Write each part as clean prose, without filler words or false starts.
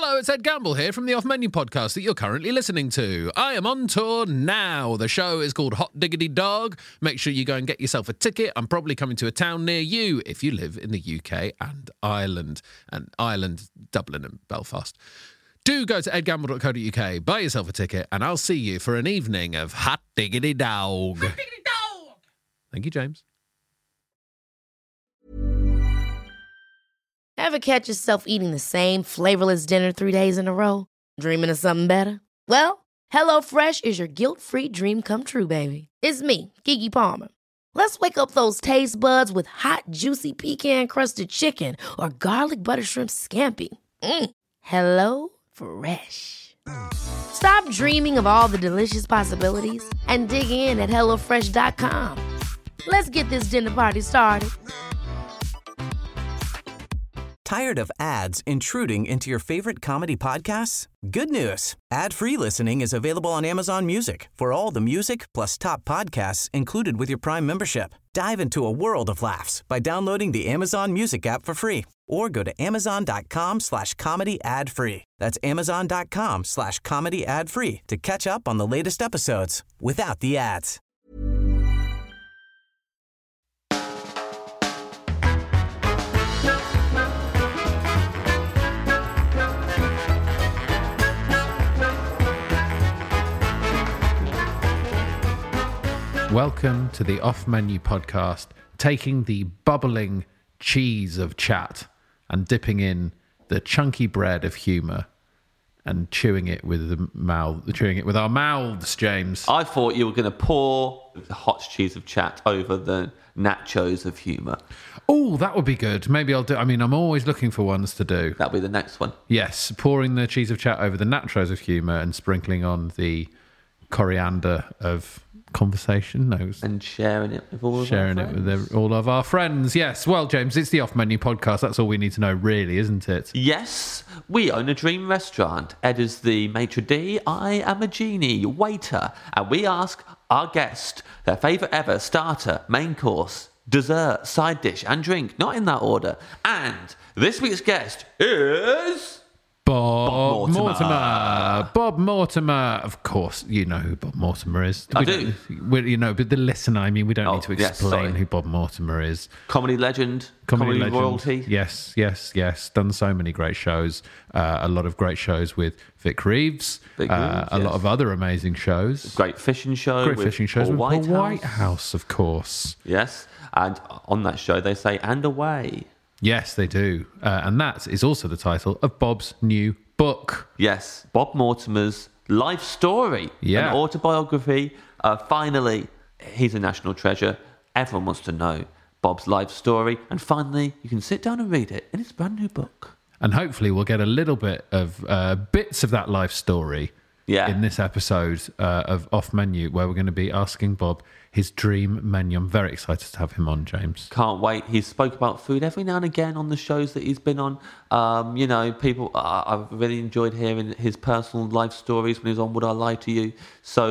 Hello, it's Ed Gamble here from the Off Menu podcast that you're currently listening to. I am on tour now. The show is called Hot Diggity Dog. Make sure you go and get yourself a ticket. I'm probably coming to a town near you if you live in the UK and Ireland, Dublin and Belfast. Do go to edgamble.co.uk, buy yourself a ticket, and I'll see you for an evening of Hot Diggity Dog. Hot Diggity Dog! Thank you, James. Ever catch yourself eating the same flavorless dinner 3 days in a row? Dreaming of something better? Well, HelloFresh is your guilt-free dream come true, baby. It's me, Keke Palmer. Let's wake up those taste buds with hot, juicy pecan-crusted chicken or garlic butter shrimp scampi. HelloFresh. Stop dreaming of all the delicious possibilities and dig in at HelloFresh.com. Let's get this dinner party started. Tired of ads intruding into your favorite comedy podcasts? Good news. Ad-free listening is available on Amazon Music for all the music plus top podcasts included with your Prime membership. Dive into a world of laughs by downloading the Amazon Music app for free or go to amazon.com/comedy ad-free. That's amazon.com/comedy ad-free to catch up on the latest episodes without the ads. Welcome to the Off Menu podcast, taking the bubbling cheese of chat and dipping in the chunky bread of humour and chewing it with our mouths, James. I thought you were going to pour the hot cheese of chat over the nachos of humour. Oh, that would be good. Maybe I'll do. I mean, I'm always looking for ones to do. That'll be the next one. Yes, pouring the cheese of chat over the nachos of humour and sprinkling on the coriander of conversation. No, and sharing it with all of our friends. Yes. Well, James, it's the Off Menu podcast. That's all we need to know, really, isn't it? Yes. We own a dream restaurant. Ed is the maitre d'. I am a genie, waiter. And we ask our guest their favourite ever starter, main course, dessert, side dish and drink. Not in that order. And this week's guest is... Bob Mortimer. Bob Mortimer. Of course, you know who Bob Mortimer is. I do. But the listener, I mean, we don't need to explain who Bob Mortimer is. Comedy legend. Comedy royalty. Yes. Done so many great shows. A lot of great shows with Vic Reeves. A lot of other amazing shows. Great fishing show. With Paul Whitehouse, of course. Yes. And on that show, they say, and away. Yes, they do. And that is also the title of Bob's new book. Yes, Bob Mortimer's life story. Yeah. An autobiography. Finally, he's a national treasure. Everyone wants to know Bob's life story. And finally, you can sit down and read it in his brand new book. And hopefully we'll get a little bit of bits of that life story in this episode of Off Menu, where we're going to be asking Bob his dream menu. I'm very excited to have him on, James. Can't wait. He spoke about food every now and again on the shows that he's been on. People, I've really enjoyed hearing his personal life stories when he was on Would I Lie to You? So,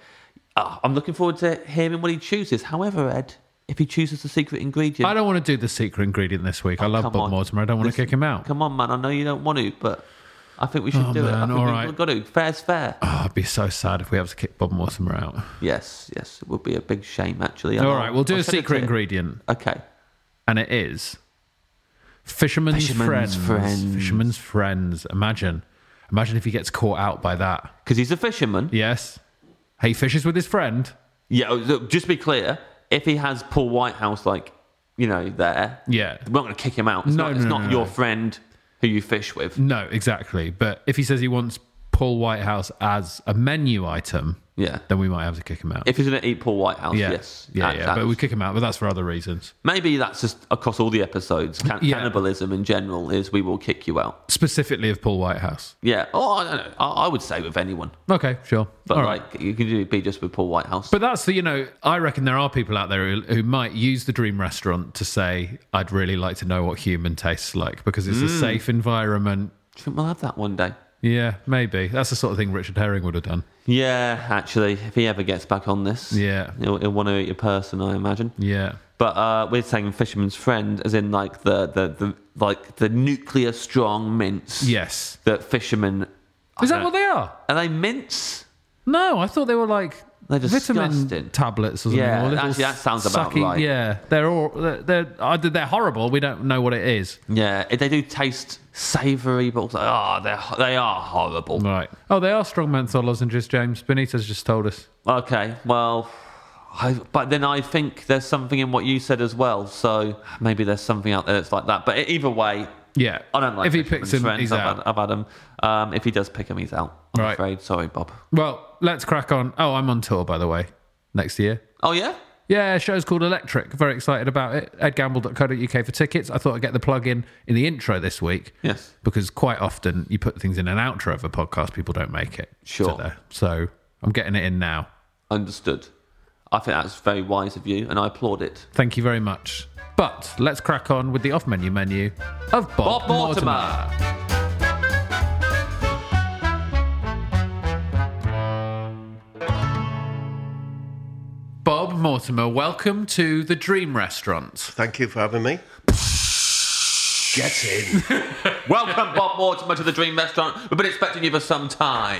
I'm looking forward to hearing what he chooses. However, Ed, if he chooses the secret ingredient... I don't want to do the secret ingredient this week. I love Bob Mortimer. I don't want to kick him out. Come on, man. I know you don't want to, but... I think we should do it. I think we've got to. Fair's fair. Oh, I'd be so sad if we have to kick Bob Mortimer out. Yes. It would be a big shame, actually. All right, we'll do a secret ingredient. Okay. And it is Fisherman's Friends. Fisherman's Friends. Imagine if he gets caught out by that. Because he's a fisherman. Yes. He fishes with his friend. Yeah, look, just to be clear, if he has Paul Whitehouse, there, yeah, we're not going to kick him out. It's not your friend who you fish with. No, exactly. But if he says he wants Paul Whitehouse as a menu item, then we might have to kick him out. If he's going to eat Paul Whitehouse, yes. Yeah, but we kick him out, but that's for other reasons. Maybe that's just across all the episodes. Cannibalism in general is we will kick you out. Specifically of Paul Whitehouse. Yeah. Oh, I don't know. I would say with anyone. Okay, sure. But you can be just with Paul Whitehouse. But that's I reckon there are people out there who might use the Dream Restaurant to say, I'd really like to know what human tastes like, because it's a safe environment. Do you think we'll have that one day? Yeah, maybe. That's the sort of thing Richard Herring would have done. Yeah, actually, if he ever gets back on this, he'll want to eat a person, I imagine. Yeah. But we're saying Fisherman's Friend, as in the like the nuclear strong mints. Yes. That fishermen. Is that what they are? Are they mints? No, I thought they were like They're vitamin disgusting. tablets or something. Yeah, or little actually, that sounds about sucky, right. Yeah, they're either they're horrible. We don't know what it is. Yeah, they do taste savoury, but also they are horrible. Right. Oh, they are strong menthol lozenges, James. Benitez just told us. Okay, well, but then I think there's something in what you said as well. So maybe there's something out there that's like that. But either way, Yeah. I don't like. If he Fisherman's picks him, friends. he's out. I've had him. If he does pick him, he's out. I'm Right. afraid. Sorry, Bob. Well, let's crack on. Oh, I'm on tour, by the way, next year. Oh yeah. Yeah, show's called Electric. Very excited about it. edgamble.co.uk for tickets. I thought I'd get the plug in the intro this week. Yes. Because quite often you put things in an outro of a podcast, people don't make it. Sure. To there. So I'm getting it in now. Understood. I think that's very wise of you, and I applaud it. Thank you very much. But let's crack on with the off-menu menu of Bob Mortimer. Bob Mortimer, welcome to the Dream Restaurant. Thank you for having me. Get in. Welcome, Bob Mortimer, to the Dream Restaurant. We've been expecting you for some time.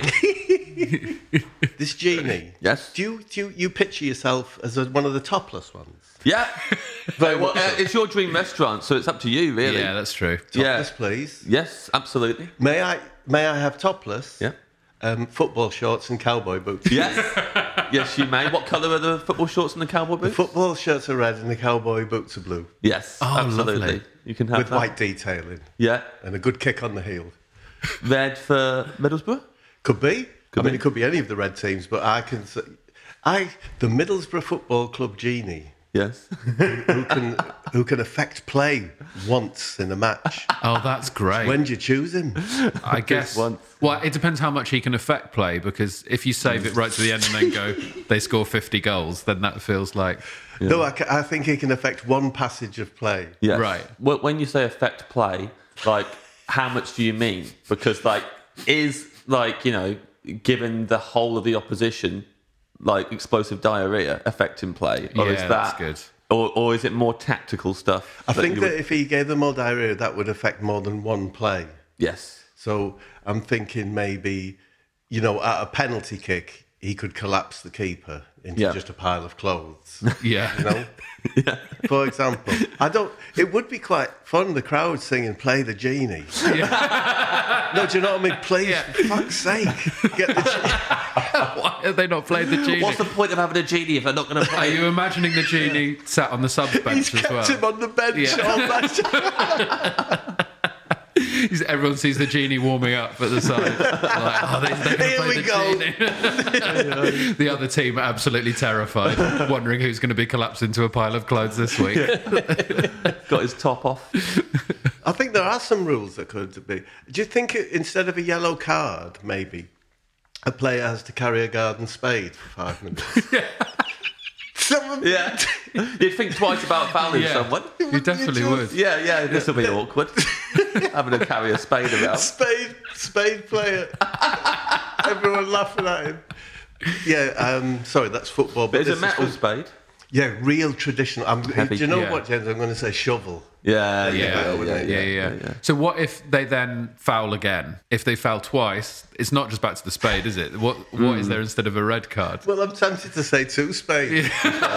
This genie. Yes? Do you picture yourself as one of the topless ones? Yeah. Well, it's your dream restaurant, so it's up to you, really. Yeah, that's true. Topless, please. Yes, absolutely. May I have topless? Yeah. Football shorts and cowboy boots. Yes. Yes, you may. What colour are the football shorts and the cowboy The boots? football shirts are red and the cowboy boots are blue. Yes, Oh, absolutely. lovely. You can have With that. white detailing. Yeah. And a good kick on the heel. Red for Middlesbrough? Could be. Could be. It could be any of the red teams, but I can say... the Middlesbrough Football Club genie, Yes. who can affect play once in a match. Oh, that's great. When do you choose him? I guess. once. Well, it depends how much he can affect play, because if you save it right to the end and then go, they score 50 goals, then that feels like... No, I think he can affect one passage of play. Yes. Right. Well, when you say affect play, like, how much do you mean? Because, like, is, like, you know, given the whole of the opposition, like, explosive diarrhea affecting play? Or Yeah, is that... that's good. Or is it more tactical stuff? I think you that would- if he gave them all diarrhea, that would affect more than one play. Yes. So I'm thinking maybe, you know, at a penalty kick, he could collapse the keeper into Yeah. just a pile of clothes. Yeah. You know? For example. It would be quite fun, the crowd singing, "Play the genie." No, do you know what I mean? Please, for fuck's sake, get the genie. Why have they not played the genie? What's the point of having a genie if they're not going to Are play? you imagining the genie sat on the subs bench He's as well? kept him on the bench Yeah. all match. Everyone sees the genie warming up at the side. Like, oh, they're Here going we to go. play the genie. The other team are absolutely terrified, wondering who's going to be collapsed into a pile of clothes this week. Got his top off. I think there are some rules that could be. Do you think instead of a yellow card, maybe a player has to carry a garden spade for 5 minutes? Yeah. You'd think twice about fouling Yeah. someone. You definitely would. Yeah, this will be awkward. Having to carry a spade around. Spade player. Everyone laughing at him. Yeah, sorry, that's football. But this it's a metal is spade. Yeah, real traditional. Do Heavy. you know Yeah. what, James? I'm going to say shovel. Yeah. Yeah. So what if they then foul again? If they foul twice, it's not just back to the spade, is it? What is there instead of a red card? Well, I'm tempted to say two spades.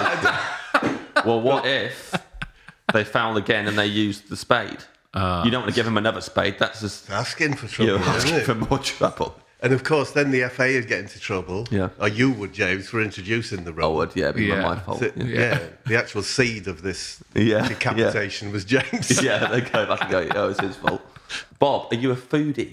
Well, what if they foul again and they use the spade? You don't want to give him another spade. That's just Asking for trouble, you're isn't asking it? for more trouble. And of course, then the FA would get into trouble. Yeah. Or you would, James, for introducing the Oh, rule. would yeah, be Yeah. my fault. So- Yeah. the actual seed of this Yeah, decapitation was James. Yeah, they go back and go, oh, it's his fault. Bob, are you a foodie?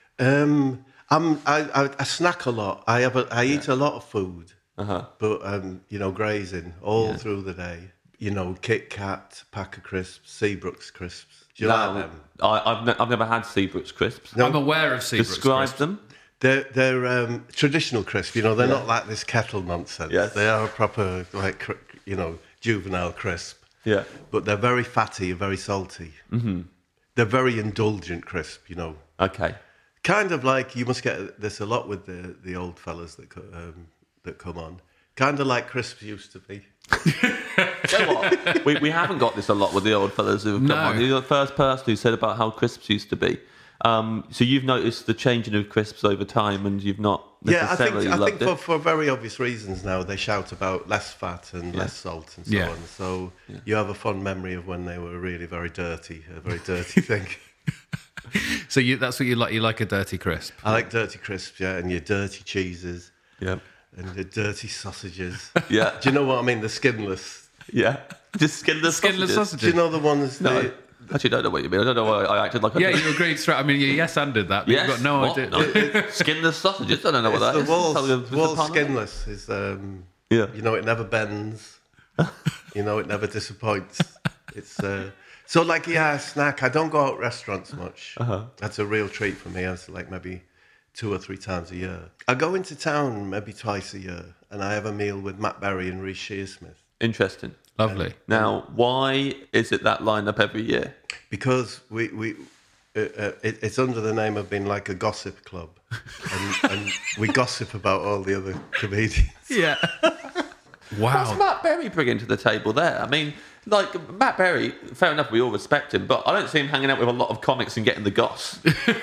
I snack a lot. I eat a lot of food, but you know, grazing all through the day. You know, Kit Kat, pack of crisps, Seabrooks crisps. Do you like them? I've never had Seabrooks crisps. I'm aware of Seabrooks Describe crisps. them. They're traditional crisps. You know, they're not like this kettle nonsense. Yes. They are a proper, like, you know, juvenile crisp. Yeah. But they're very fatty and very salty. Mm-hmm. They're very indulgent crisp. You know. Okay. Kind of like, you must get this a lot with the old fellas that come on. Kind of like crisps used to be. You know what? We haven't got this a lot with the old fellas who have come on. You're the first person who said about how crisps used to be. So you've noticed the changing of crisps over time, and you've not necessarily I loved think it. for very obvious reasons now they shout about less fat and less salt and so on. So you have a fond memory of when they were really very dirty, a very dirty thing. So that's what you like. You like a dirty crisp. I like dirty crisps, yeah, and your dirty cheeses, Yeah. and the dirty sausages. Yeah. Do you know what I mean? The skinless. Yeah. Just skinless sausages. Do you know the ones? No. that- I actually don't know what you mean. I don't know why I acted like Yeah, you agreed straight. I mean, you yes-anded that, but Yes, you've got no what? idea. No. Skinless sausages. I don't know what that The is. walls, Tell me the walls pun. skinless is. Yeah. You know, it never bends. You know, it never disappoints. It's so like a snack. I don't go out restaurants much. That's a real treat for me. I was like maybe 2 or 3 times a year. I go into town maybe twice a year, and I have a meal with Matt Berry and Reece Shearsmith. Interesting. Lovely. Now, why is it that lineup every year? Because it's under the name of being like a gossip club, and we gossip about all the other comedians. Yeah. What's Wow. Matt Berry bringing to the table there? I mean, like, Matt Berry, fair enough, we all respect him, but I don't see him hanging out with a lot of comics and getting the goss.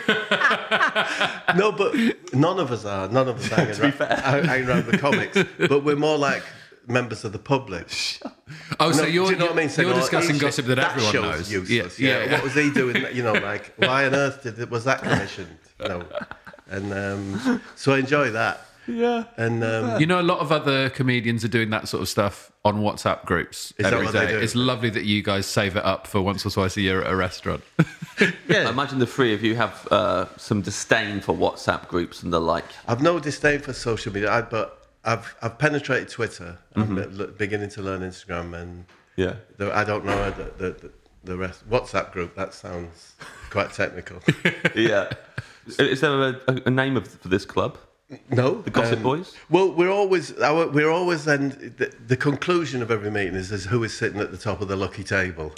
No, but none of us are. None of us hanging around the comics. But we're more like members of the public. Oh, so No, you're, do you know what I mean? you're discussing he's- gossip that everyone show's knows. Useless. Yeah. Yeah. What was he doing? You know, like why on earth was that commissioned? You know, and so I enjoy that. Yeah. And You know, a lot of other comedians are doing that sort of stuff on WhatsApp groups Is that every what they day. do? It's lovely that you guys save it up for once or twice a year at a restaurant. I imagine the three of you have some disdain for WhatsApp groups and the like. I've no disdain for social media, but I've penetrated Twitter. I'm beginning to learn Instagram, and Yeah. I don't know the rest. WhatsApp group. That sounds quite technical. Yeah. Is there a name for this club? No, The Gossip Boys? Well, we're always then the conclusion of every meeting is who is sitting at the top of the lucky table.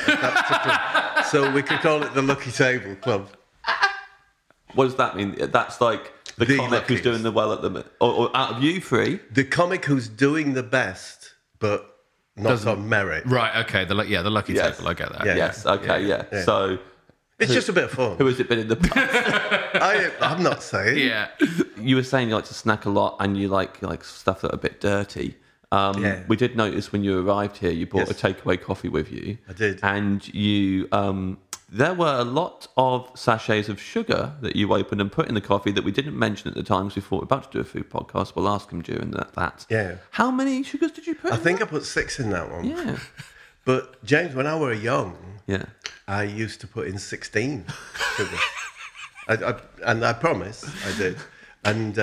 So we could call it the Lucky Table Club. What does that mean? That's like the comic who's luckiest. doing the well at the minute. Or out of you three? The comic who's doing the best, but not on merit. Right, okay. The lucky Yes. table, I get that. Yeah. Yes, okay, yeah. Yeah. So, It's just a bit of fun. who has it been in the past? I'm not saying. Yeah. You were saying you like to snack a lot and you like stuff that are a bit dirty. Yeah. We did notice when you arrived here, you brought Yes. a takeaway coffee with you. I did. And you, there were a lot of sachets of sugar that you opened and put in the coffee that we didn't mention at the time because we thought we were about to do a food podcast. We'll ask him during that. Yeah. How many sugars did you put I in think that? I put 6 in that one. Yeah. But James, when I were young, Yeah. I used to put in 16 sugar. And I promise I did. And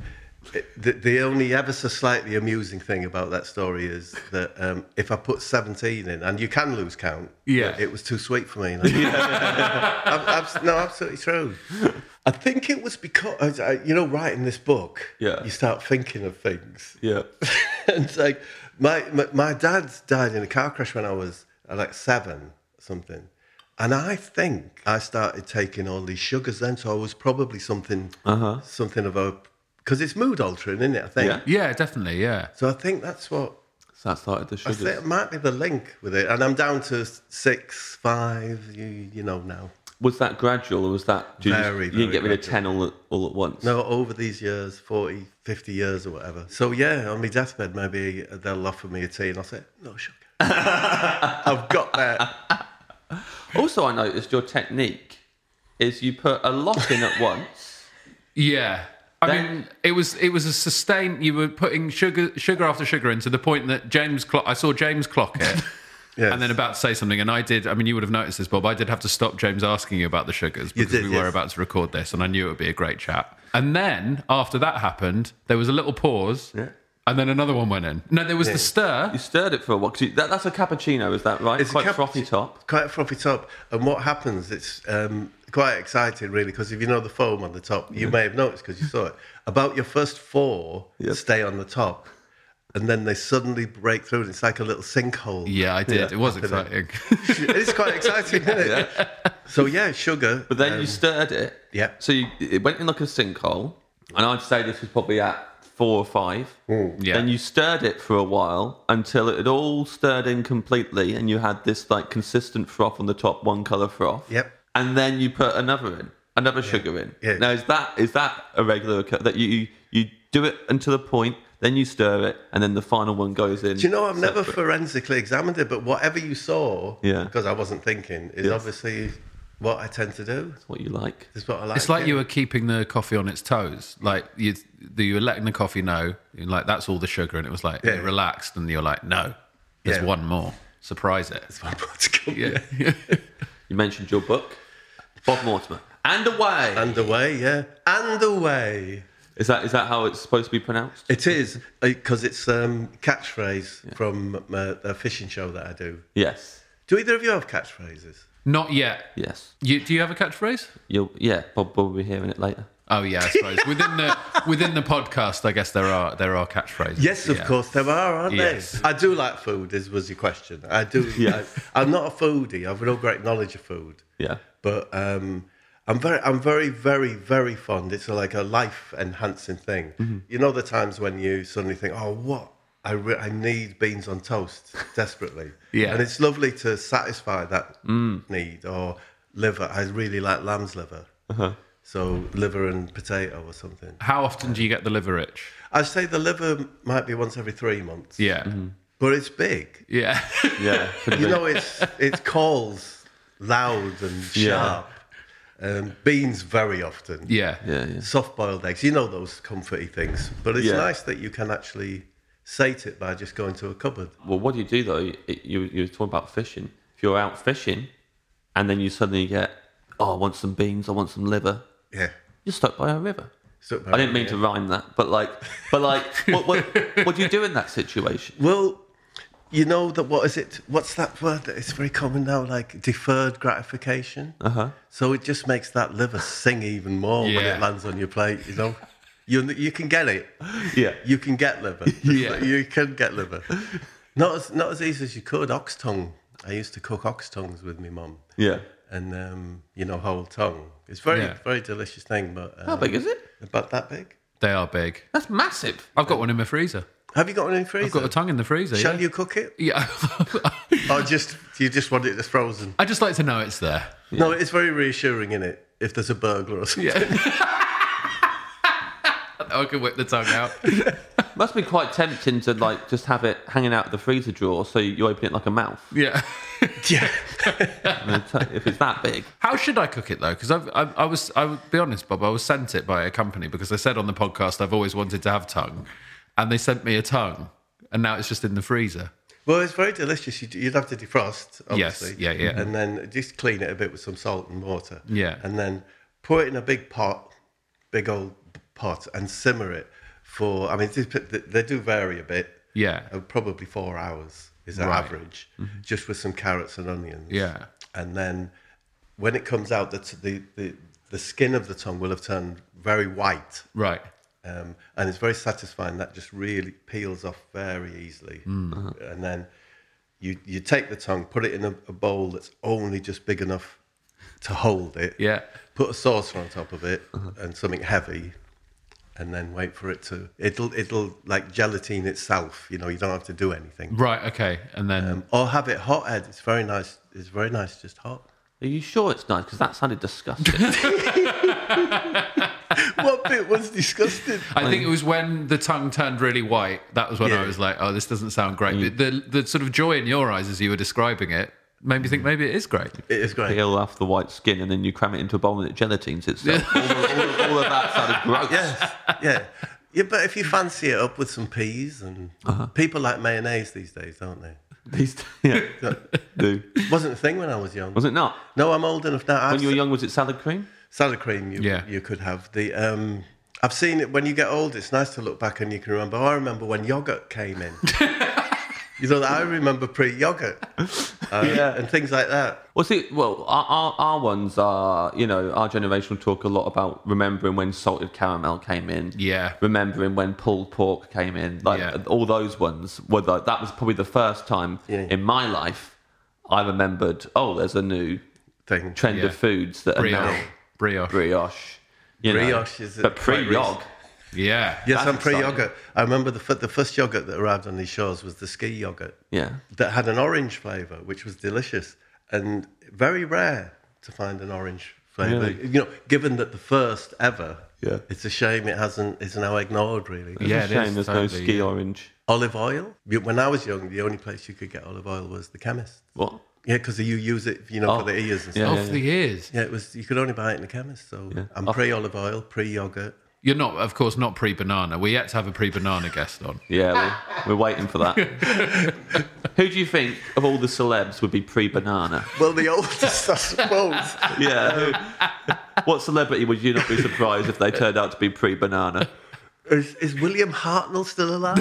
the only ever so slightly amusing thing about that story is that if I put 17 in, and you can lose count, Yeah. it was too sweet for me. No, absolutely true. I think it was because, writing this book, Yeah. you start thinking of things. Yeah. And it's like, my dad died in a car crash when I was like 7 or something. And I think I started taking all these sugars then, so I was probably something of a... Because it's mood altering, isn't it, I think? Yeah. Yeah, definitely, yeah. So I think that's what... So that started the I sugars. think it might be the link with it. And I'm down to 6, 5, you know now. Was that gradual, or was that... You didn't get rid of 10 all at once? No, over these years, 40, 50 years or whatever. So yeah, on my deathbed, maybe they'll offer me a tea and I'll say, no sugar. I've got that. Also, I noticed your technique is you put a lot in at once. Yeah. I mean, it was a sustained... You were putting sugar after sugar in to the point that I saw James clock it. Yes. And then about to say something, and I did. I mean, you would have noticed this, Bob. I did have to stop James asking you about the sugars because did, we were yes. about to record this, and I knew it would be a great chat. And then after that happened, there was a little pause, and then another one went in. No, there was the stir. You stirred it for a while. 'Cause that's a cappuccino, is that right? It's quite a frothy top. Quite a frothy top. And what happens, it's quite exciting, really, because if you know the foam on the top, you may have noticed because you saw it. About your first 4 stay on the top, and then they suddenly break through, and it's like a little sinkhole. Yeah, I did. It was exciting. It's quite exciting, isn't it? So, yeah, sugar. But then you stirred it. Yeah. So it went in like a sinkhole. And I'd say this was probably at 4 or 5. Yeah. Then you stirred it for a while until it had all stirred in completely, and you had this like consistent froth on the top, one colour froth. Yep. And then you put another sugar in. Yeah. Now is that a regular that you do it until a point, then you stir it, and then the final one goes in? Do you know, I've never forensically examined it, but whatever you saw, because I wasn't thinking, is obviously what I tend to do. That's what you like. It's what I like. It's like you were keeping the coffee on its toes. Like you were letting the coffee know, like that's all the sugar, and it was like it relaxed, and you're like, no, there's one more. Surprise it. It's one more to come. Yeah. You mentioned your book, Bob Mortimer. And away. And away, yeah. And away. Is that how it's supposed to be pronounced? It is, because it's catchphrase from a fishing show that I do. Yes. Do either of you have catchphrases? Not yet. Yes. Do you have a catchphrase? Bob will be hearing it later. Oh yeah, I suppose within the podcast, I guess there are catchphrases. Yes, of course there are, aren't Yes. they? I do like food. Was your question? I do. Yeah. I'm not a foodie. I've no great knowledge of food. Yeah. But I'm very, very, very fond. It's like a life enhancing thing. Mm-hmm. You know the times when you suddenly think, oh, what? I need beans on toast desperately. Yeah. And it's lovely to satisfy that need. Or liver. I really like lamb's liver. Uh-huh. So liver and potato or something. How often do you get the liver itch? I'd say the liver might be once every 3 months. Yeah. But it's big. Yeah. You know, it calls loud and sharp. Beans very often. Yeah. Soft-boiled eggs. You know those comforty things. But it's nice that you can actually sate it by just going to a cupboard. Well, what do you do, though? You were talking about fishing. If you're out fishing and then you suddenly get, I want some beans, I want some liver. Yeah. You're stuck by a river. I didn't mean to rhyme that, but what do you do in that situation? Well, you know that what's that word that is very common now, like deferred gratification? Uh-huh. So it just makes that liver sing even more when it lands on your plate, you know? You can get it. Yeah. You can get liver. Yeah. You can get liver. Not as easy as you could. Ox tongue. I used to cook ox tongues with my mum. Yeah. And, whole tongue. It's very delicious thing. But how big is it? About that big. They are big. That's massive. I've got one in my freezer. Have you got one in the freezer? I've got a tongue in the freezer. Shall you cook it? Yeah. Or you just want it as frozen? I just like to know it's there. No, it's very reassuring, innit? If there's a burglar or something. Yeah. I can whip the tongue out. Must be quite tempting to just have it hanging out of the freezer drawer, so you open it like a mouth. Yeah. Yeah. If it's that big. How should I cook it though? Because I would be honest, Bob. I was sent it by a company because I said on the podcast I've always wanted to have tongue, and they sent me a tongue, and now it's just in the freezer. Well, it's very delicious. You'd have to defrost, obviously. Yes, yeah. And then just clean it a bit with some salt and water. Yeah. And then put it in a big old pot, and simmer it for, they do vary a bit. Yeah. Probably 4 hours is the average, just with some carrots and onions. Yeah. And then when it comes out, the skin of the tongue will have turned very white. Right. And it's very satisfying. That just really peels off very easily. And then you take the tongue, put it in a bowl that's only just big enough to hold it. Yeah. Put a saucer on top of it and something heavy, and then wait for it to. It'll like gelatine itself. You don't have to do anything. Right. Okay. And then or have it hot, Ed. It's very nice. It's very nice just hot. Are you sure it's nice? Because that sounded disgusting. What bit was disgusting? I think it was when the tongue turned really white. That was when I was like, "Oh, this doesn't sound great." The sort of joy in your eyes as you were describing it made me think maybe it is great. It is great. Peel off the white skin and then you cram it into a bowl and it gelatines itself. all of that sounded gross. Yes, yeah. But if you fancy it up with some peas and people like mayonnaise these days, don't they? Do. Wasn't a thing when I was young. Was it not? No, I'm old enough now. When you were young, was it salad cream? Salad cream, you could have. I've seen it when you get old. It's nice to look back and you can remember. I remember when yogurt came in. I remember pre-yogurt and things like that. Well, our ones are, our generation will talk a lot about remembering when salted caramel came in. Yeah. Remembering when pulled pork came in. All those ones were that was probably the first time in my life I remembered, there's a new trend of foods that are now brioche. Brioche is pre-yog. Yeah. Yes, That's I'm exciting. pre-yogurt. I remember the first yogurt that arrived on these shores was the ski yogurt. Yeah. That had an orange flavour, which was delicious and very rare to find an orange flavour. Really? You know, given that the first ever, Yeah. it's a shame it's now ignored, really. Yeah, It's it a is, shame there's totally, no ski yeah. orange. Olive oil. When I was young, the only place you could get olive oil was the chemist. What? Yeah, because you use it, for the ears and Yeah, stuff. Off the ears. Yeah, you could only buy it in the chemist. So Yeah. I'm pre-olive oil, pre-yogurt. You're not, of course, not pre-banana. We're yet to have a pre-banana guest on. Yeah, we're waiting for that. Who do you think of all the celebs would be pre-banana? Well, the oldest, I suppose. Yeah. What celebrity would you not be surprised if they turned out to be pre-banana? Is William Hartnell still alive?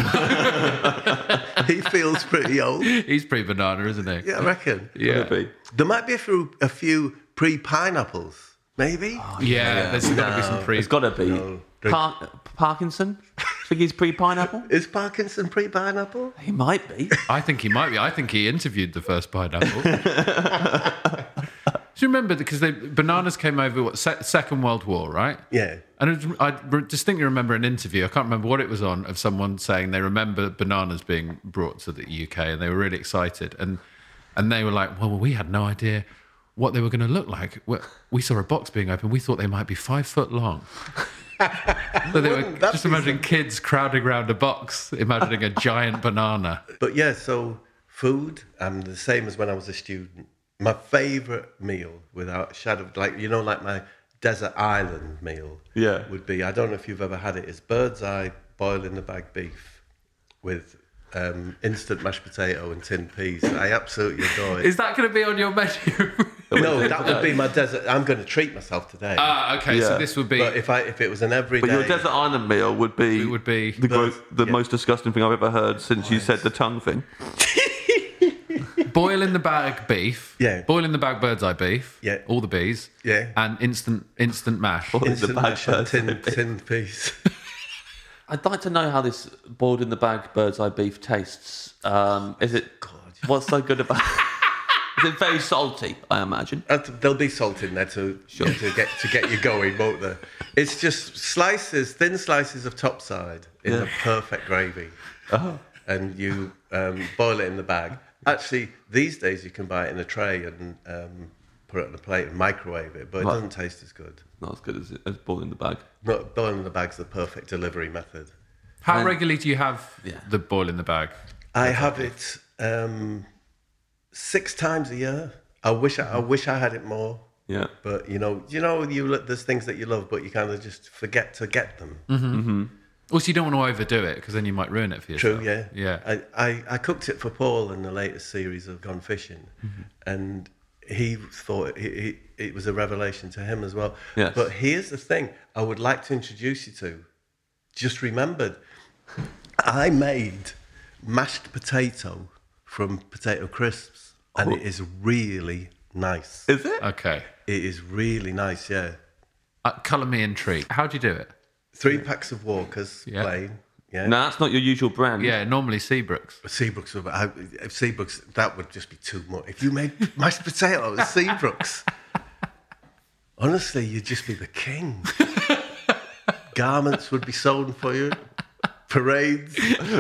He feels pretty old. He's pre-banana, isn't he? Yeah, I reckon. Yeah. Could it be? There might be a few pre-pineapples, maybe. Yeah, there's got to be some pre... It's got to be. No. Parkinson? Think he's pre-pineapple? Is Parkinson pre-pineapple? He might be. I think he might be. I think he interviewed the first pineapple. Do you remember, because bananas came over, Second World War, right? Yeah. And I distinctly remember an interview, I can't remember what it was on, of someone saying they remember bananas being brought to the UK and they were really excited. And they were like, well, we had no idea what they were going to look like. We saw a box being opened. We thought they might be 5 foot long. So they were Wouldn't that just be imagining kids crowding around a box, imagining a giant banana. But yeah, so food, I'm the same as when I was a student. My favourite meal, without a shadow of, like my desert island meal, Yeah. would be, I don't know if you've ever had it, is bird's eye boil in the bag beef with instant mashed potato and tinned peas. I absolutely adore it. Is that going to be on your menu? No, that would be my desert. I'm going to treat myself today. Okay, so Yeah. this would be... But if it was an everyday, But your desert island meal would be, It would be- the most disgusting thing I've ever heard since you said the tongue thing. Boil in the bag beef. Yeah. Boil in the bag bird's eye beef. Yeah. All the bees. Yeah. And instant mash. instant bag mash and bird's eye tinned peas. I'd like to know how this boiled in the bag bird's eye beef tastes. Is it? What's so good about? Is it very salty? I imagine. There'll be salt in there to get you going, won't there? It's just thin slices of topside in the perfect gravy, and you boil it in the bag. Actually, these days you can buy it in a tray and put it on a plate and microwave it, but it doesn't taste as good. Not as good as boiled in the bag. Not boiling in the bag's the perfect delivery method. How regularly do you have Yeah. the boil in the bag? I have it 6 times a year. I wish I had it more. Yeah. But there's things that you love, but you kind of just forget to get them. Also, you don't want to overdo it because then you might ruin it for yourself. True, yeah. Yeah. I cooked it for Paul in the latest series of Gone Fishing, and he thought it was a revelation to him as well. Yes. But here's the thing I would like to introduce you to. Just remembered, I made mashed potato from potato crisps, and it is really nice. Is it? Okay. It is really nice, yeah. Colour me intrigued. How do you do it? 3 packs of Walkers, Yeah. plain. Yeah. No, that's not your usual brand. Yeah, normally Seabrooks. Seabrooks, that would just be too much. If you made mashed potatoes, Seabrooks, honestly, you'd just be the king. Garments would be sewn for you, parades.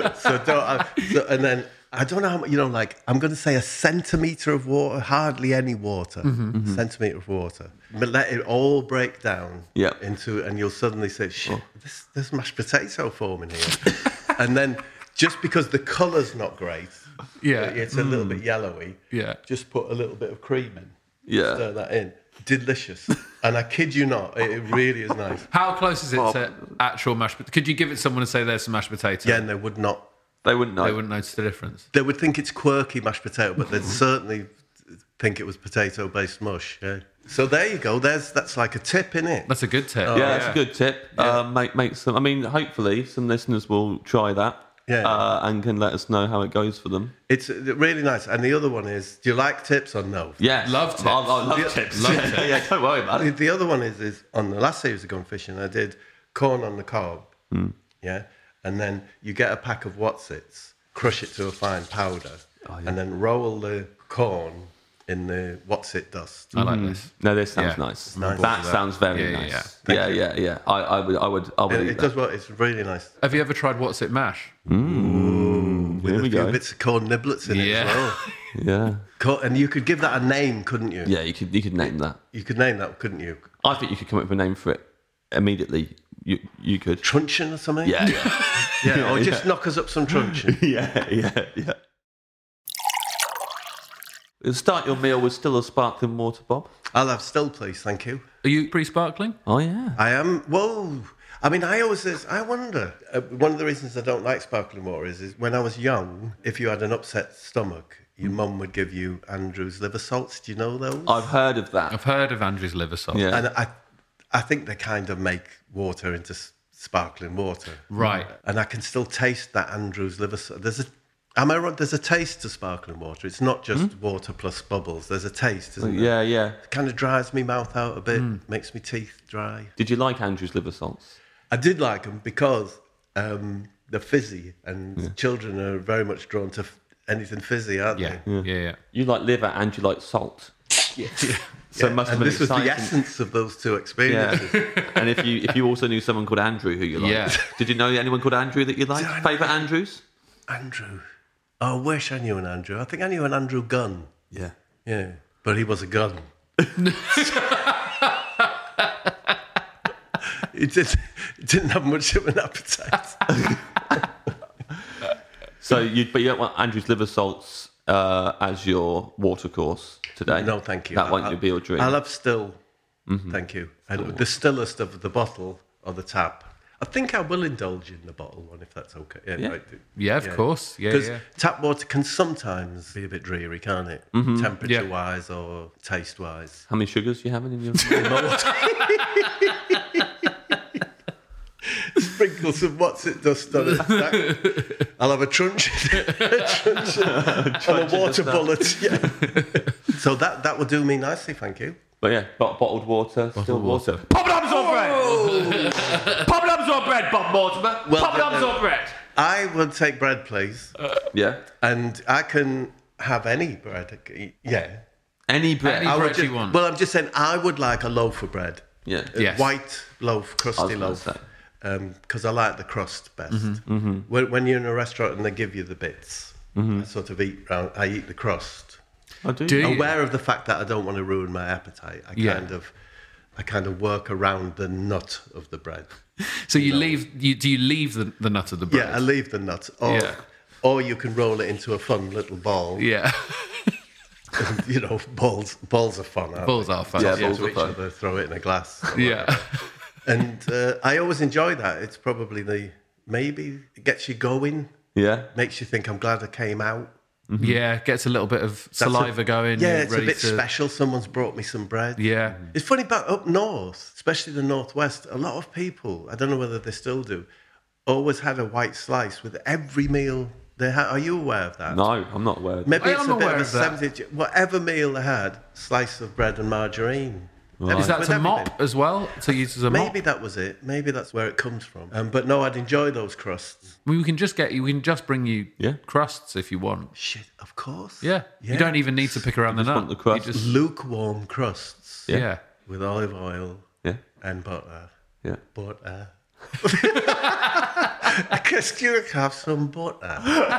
And then I don't know how much, I'm going to say a centimetre of water, hardly any water, centimetre of water. But let it all break down and you'll suddenly say, shit, there's mashed potato forming here. And then just because the colour's not great, it's a little bit yellowy, just put a little bit of cream in. Yeah. Stir that in. Delicious. And I kid you not, it really is nice. How close is it to actual mashed potato? Could you give it to someone and say there's some mashed potato? Yeah, and they would not. They wouldn't know. They wouldn't notice the difference. They would think it's quirky mashed potato, but they'd certainly think it was potato-based mush. Yeah. So there you go. That's like a tip, innit? That's a good tip. Yeah, that's a good tip. Make some. I mean, hopefully, some listeners will try that. Yeah. And can let us know how it goes for them. It's really nice. And the other one is, do you like tips or no? Yeah, Love tips. I love tips. Love tips. Yeah, don't worry about it. The other one is on the last series of Gone Fishing, I did corn on the cob. Yeah. And then you get a pack of Wotsits, crush it to a fine powder, and then roll the corn in the what's it dust. I like this. No, this sounds Yeah. nice. Nice. That sounds very Yeah, nice. yeah, Yeah. I would It, eat it that. does what it's really nice. Have you ever tried What's It Mash? With Here a we few go. bits of corn niblets in it Yeah. as well. Yeah. And you could give that a name, couldn't you? Yeah, you could name that. You could name that, couldn't you? I think you could come up with a name for it immediately. You could. Truncheon or something? Yeah. Yeah, or just knock us up some truncheon. yeah. Start your meal with still a sparkling water, Bob. I'll have still, please, thank you. Are you pre-sparkling? Oh, yeah. I am. Whoa. I mean, I wonder. One of the reasons I don't like sparkling water is when I was young, if you had an upset stomach, your mum would give you Andrew's liver salts. Do you know those? I've heard of that. I've heard of Andrew's liver salt. Yeah. And I think they kind of make water into sparkling water. Right. And I can still taste that Andrew's liver salt. Am I right? There's a taste to sparkling water. It's not just water plus bubbles. There's a taste, isn't there? Yeah. It kind of dries me mouth out a bit, makes me teeth dry. Did you like Andrew's liver salts? I did like them because they're fizzy, and children are very much drawn to anything fizzy, aren't Yeah. they? Yeah. You like liver and you like salt. Yeah. So it must have And been this was the exciting. essence of those two Yeah. experiences. And if you also knew someone called Andrew who you liked. Yeah. Did you know anyone called Andrew that you liked? Did I know Favourite Andrews? Andrew. Oh, I wish I knew an Andrew. I think I knew an Andrew Gunn. Yeah. Yeah, but he was a gun. He didn't have much of an appetite. But you don't want Andrew's liver salts as your water course today? No, thank you. That won't be your dream. I'll have still. Thank you. And the stillest of the bottle or the tap. I think I will indulge in the bottle one if that's okay. Yeah. Right. Yeah, of course. Yeah, Because yeah. tap water can sometimes be a bit dreary, can't it? Temperature-wise or taste-wise. How many sugars you having in your Sprinkle some what's it dust on it. I'll have a truncheon and a water bullet. Yeah. So that will do me nicely, thank you. But yeah, bottled water, still water. Poppadoms or bread? Poppadoms or bread, Bob Mortimer? Well, Poppadoms or bread? I would take bread, please. Yeah. And I can have any bread. Yeah. Any bread? Any I would bread you just- want. Well, I'm just saying I would like a loaf of bread. Yeah. Yes. White loaf, I was crusty gonna loaf. say. Because I like the crust best. When you're in a restaurant and they give you the bits, I sort of I eat the crust. I do. Do you? Aware of the fact that I don't want to ruin my appetite, I kind of work around the nut of the bread. So do you leave the nut of the bread? Yeah, I leave the nut. Or you can roll it into a fun little ball. Yeah. You know, balls are fun, aren't Balls they? are fun. Yeah, Toss it balls to are each fun. other, throw it in a glass. Yeah. And I always enjoy that. It's probably maybe it gets you going, Yeah. makes you think, I'm glad I came out. Yeah, gets a little bit of saliva going. Yeah, you're it's a ready bit to- special. Someone's brought me some bread. Yeah. It's funny, but up north, especially the northwest, a lot of people, I don't know whether they still do, always had a white slice with every meal they had. Are you aware of that? No, I'm not aware. Maybe I it's am a bit aware of a of that. 70s. Whatever meal they had, slice of bread and margarine. Is that With to everything. mop as well? To use as a mop? Maybe that was it. Maybe that's where it comes from. But no, I'd enjoy those crusts. I mean, we can just bring you Yeah. crusts if you want. Shit, of course. Yeah. You don't even need to pick around the nut. want the crust. You just, Lukewarm crusts yeah. with olive oil Yeah. and butter. Yeah. Butter. I guess you have some butter.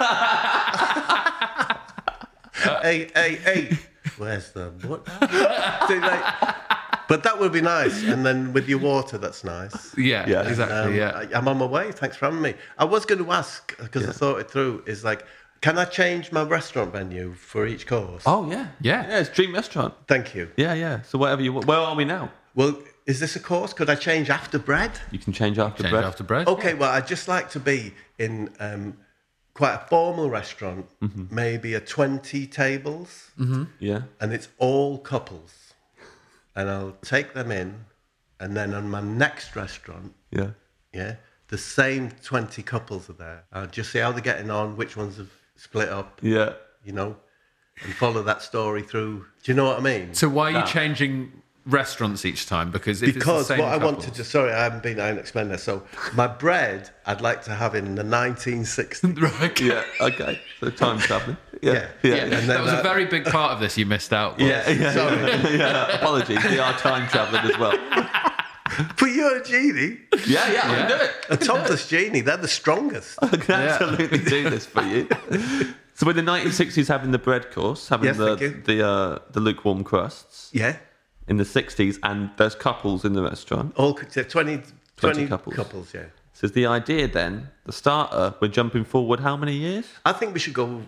Hey, where's the butter? So, like, but that would be nice. And then with your water, that's nice. Yeah, Yeah. exactly. Yeah. I'm on my way. Thanks for having me. I was going to ask, because I thought it through, is like, can I change my restaurant menu for each course? Oh, yeah. Yeah. Yeah, it's Dream Restaurant. Thank you. Yeah. So whatever you want. Where are we now? Well, is this a course? Could I change after bread? You can change after Change bread. after bread. Okay, well, I'd just like to be in quite a formal restaurant, maybe a 20 tables, Yeah. and it's all couples. And I'll take them in, and then on my next restaurant, Yeah. the same 20 couples are there. I'll just see how they're getting on, which ones have split up, Yeah. you know, and follow that story through. Do you know what I mean? So why are you changing restaurants each time? Because if Because it's the same what I want to couples- do, sorry, I haven't explained this. So my bread, I'd like to have in the 1960s. Right. Yeah. Okay. So time traveling. Yeah. And then that was a very big part of this you missed out. Sorry. Yeah, apologies. We are time travelling as well. But you're a genie. Yeah, I can do it. A topless genie. They're the strongest. I can absolutely do this for you. So with the 1960s having the bread course, having Yes, thank you. the lukewarm crusts. Yeah. In the 60s, and there's couples in the restaurant. All 20 couples, yeah. So is the idea then, the starter, we're jumping forward how many years? I think we should go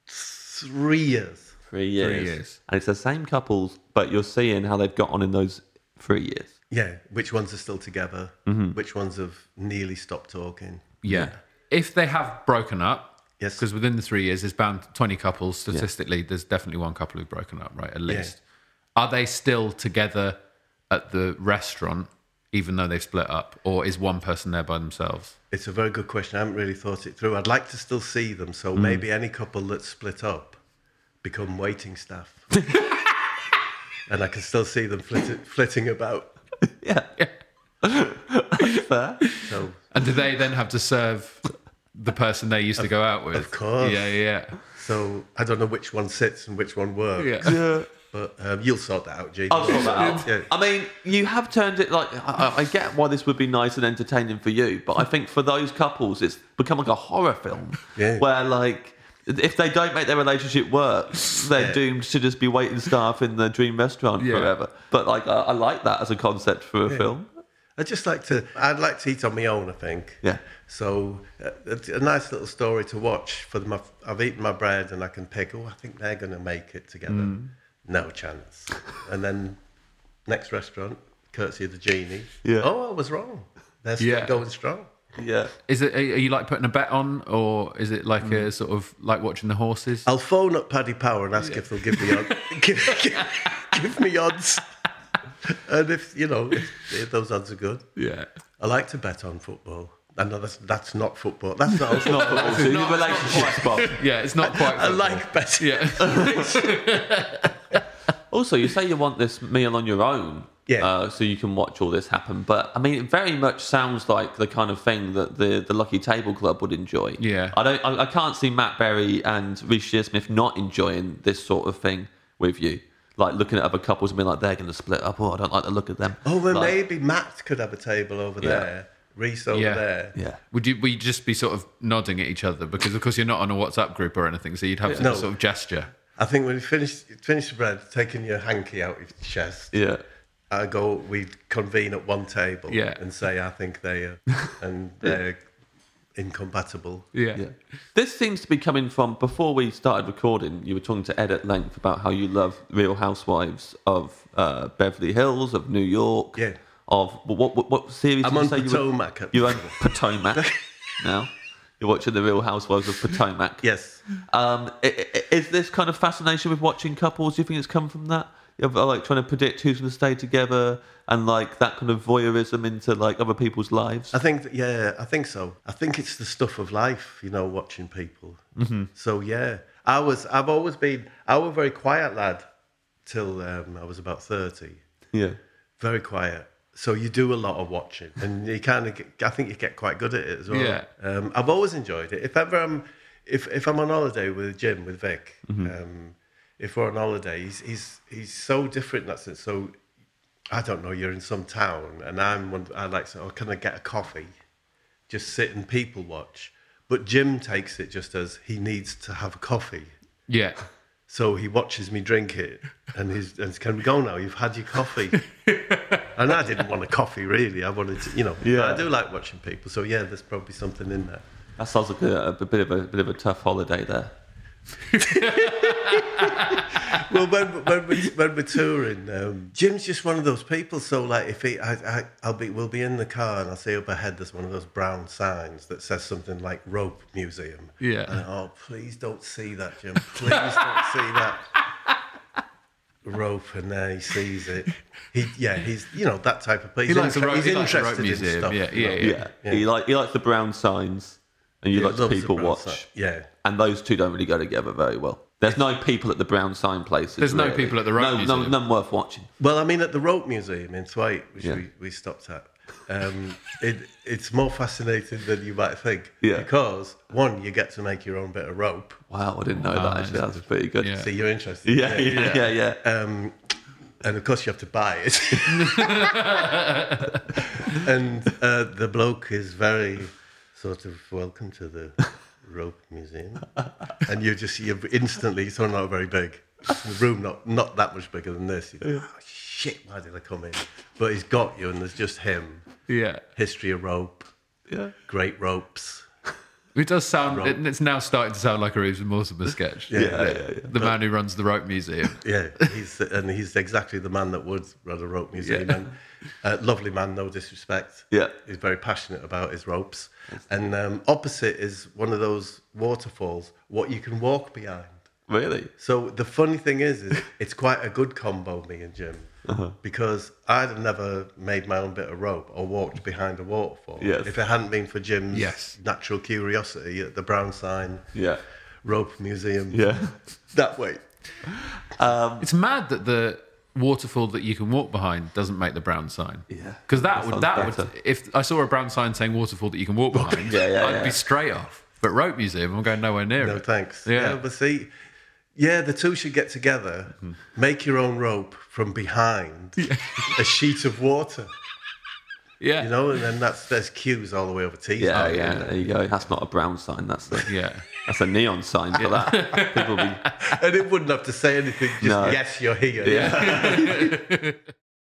3 years. 3 years. 3 years. And it's the same couples, but you're seeing how they've got on in those 3 years. Yeah, which ones are still together? Which ones have nearly stopped talking? Yeah. If they have broken up, Yes. because within the 3 years, there's bound 20 couples. Statistically, there's definitely one couple who've broken up, right? At least. Are they still together at the restaurant, even though they've split up? Or is one person there by themselves? It's a very good question. I haven't really thought it through. I'd like to still see them, so maybe any couple that's split up become waiting staff. And I can still see them flitting about. Yeah. That's fair. So, And do they then have to serve the person they used to go out with? of course. Yeah. so I don't know which one sits and which one works. Yeah. But you'll sort that out, Gene. I'll sort that out. Yeah. I mean, you have turned it like, I get why this would be nice and entertaining for you, but I think for those couples, it's become like a horror film where, like, if they don't make their relationship work, they're doomed to just be waiting staff in the dream restaurant forever. But, like, I like that as a concept for a film. I'd like to eat on my own, I think. Yeah. So a nice little story to watch. I've eaten my bread and I can pick, I think they're going to make it together. No chance. And then next restaurant, courtesy of the genie. Yeah. Oh, I was wrong. They're still going strong. Yeah. Is it? Are you like putting a bet on, or is it like a sort of like watching the horses? I'll phone up Paddy Power and ask if they'll give me give me odds. And if those odds are good. Yeah. I like to bet on football. I know that's not football. That's not It's not football. It's not relationships, Bob. Yeah, it's not quite. I like betting. Yeah. Also, you say you want this meal on your own, so you can watch all this happen. But I mean, it very much sounds like the kind of thing that the Lucky Table Club would enjoy. Yeah. I can't see Matt Berry and Reece Shearsmith not enjoying this sort of thing with you. Like looking at other couples and being like, they're going to split up. Oh, I don't like the look of them. Oh, well, like, maybe Matt could have a table over there, Reece over there. Yeah. Would you just be sort of nodding at each other because, of course, you're not on a WhatsApp group or anything, so you'd have to sort of gesture. I think when you finish the bread, taking your hanky out of your chest. Yeah. We convene at one table and say, I think they're incompatible. Yeah. This seems to be coming from, before we started recording, you were talking to Ed at length about how you love Real Housewives of Beverly Hills, of New York. Yeah. Of what series I'm did you on say Potomac. You're on Potomac now. You're watching the Real Housewives of Potomac. Yes. Is this kind of fascination with watching couples, do you think it's come from that? You're like trying to predict who's going to stay together and like that kind of voyeurism into like other people's lives? I think so. I think it's the stuff of life, watching people. Mm-hmm. So I was a very quiet lad till I was about 30. Yeah. Very quiet. So you do a lot of watching, and you I think you get quite good at it as well. Yeah. I've always enjoyed it. If I'm on holiday with Jim, with Vic, if we're on holiday, he's so different in that sense. So I don't know, you're in some town, and I like to say, can I get a coffee? Just sit and people watch. But Jim takes it just as he needs to have a coffee. Yeah. So he watches me drink it, and can we go now? You've had your coffee. And I didn't want a coffee, really. I wanted to, I do like watching people. So, there's probably something in there. That sounds like a bit of a tough holiday there. Well, when we're touring, Jim's just one of those people. So, like, if we'll be in the car, and I'll see up ahead there's one of those brown signs that says something like Rope Museum. Yeah. And please don't see that, Jim. Please don't see that. Rope, and then he sees it. He's that type of person. He's interested in stuff. Yeah. He likes the brown signs, and you like to people watch. Yeah. And those two don't really go together very well. There's no people at the brown sign places. There's no people at the Rope Museum. None worth watching. Well, I mean, at the Rope Museum in Thwaite, which we stopped at, it's more fascinating than you might think. Yeah. Because, one, you get to make your own bit of rope. Wow, I didn't know that, actually. That's pretty good. Yeah. So you're interested. Yeah. And of course you have to buy it. And the bloke is very sort of, welcome to the rope museum. And you're instantly, it's not very big. The room not that much bigger than this. You go, oh shit, why did I come in? But he's got you, and there's just him. Yeah. History of rope. Yeah. Great ropes. It does sound, it's now starting to sound like a Reeves and Mortimer sketch. Yeah. The man who runs the rope museum. Yeah, he's exactly the man that would run a rope museum. And lovely man, no disrespect. Yeah. He's very passionate about his ropes. And opposite is one of those waterfalls, what you can walk behind. Really? So the funny thing is it's quite a good combo, me and Jim, because I'd have never made my own bit of rope or walked behind a waterfall if it hadn't been for Jim's natural curiosity at the Brown Sign Rope Museum. Yeah. That way. It's mad that the waterfall that you can walk behind doesn't make the brown sign. Yeah. Because that would, if I saw a brown sign saying waterfall that you can walk behind, I'd be straight off. But rope museum, I'm going nowhere near it. No thanks. Yeah. But see, the two should get together, make your own rope from behind a sheet of water. Yeah. You know, and then there's queues all the way over Teesside. Yeah, there you go. That's not a brown sign. That's a neon sign for that. People be... And it wouldn't have to say anything. Just yes, you're here. Yeah.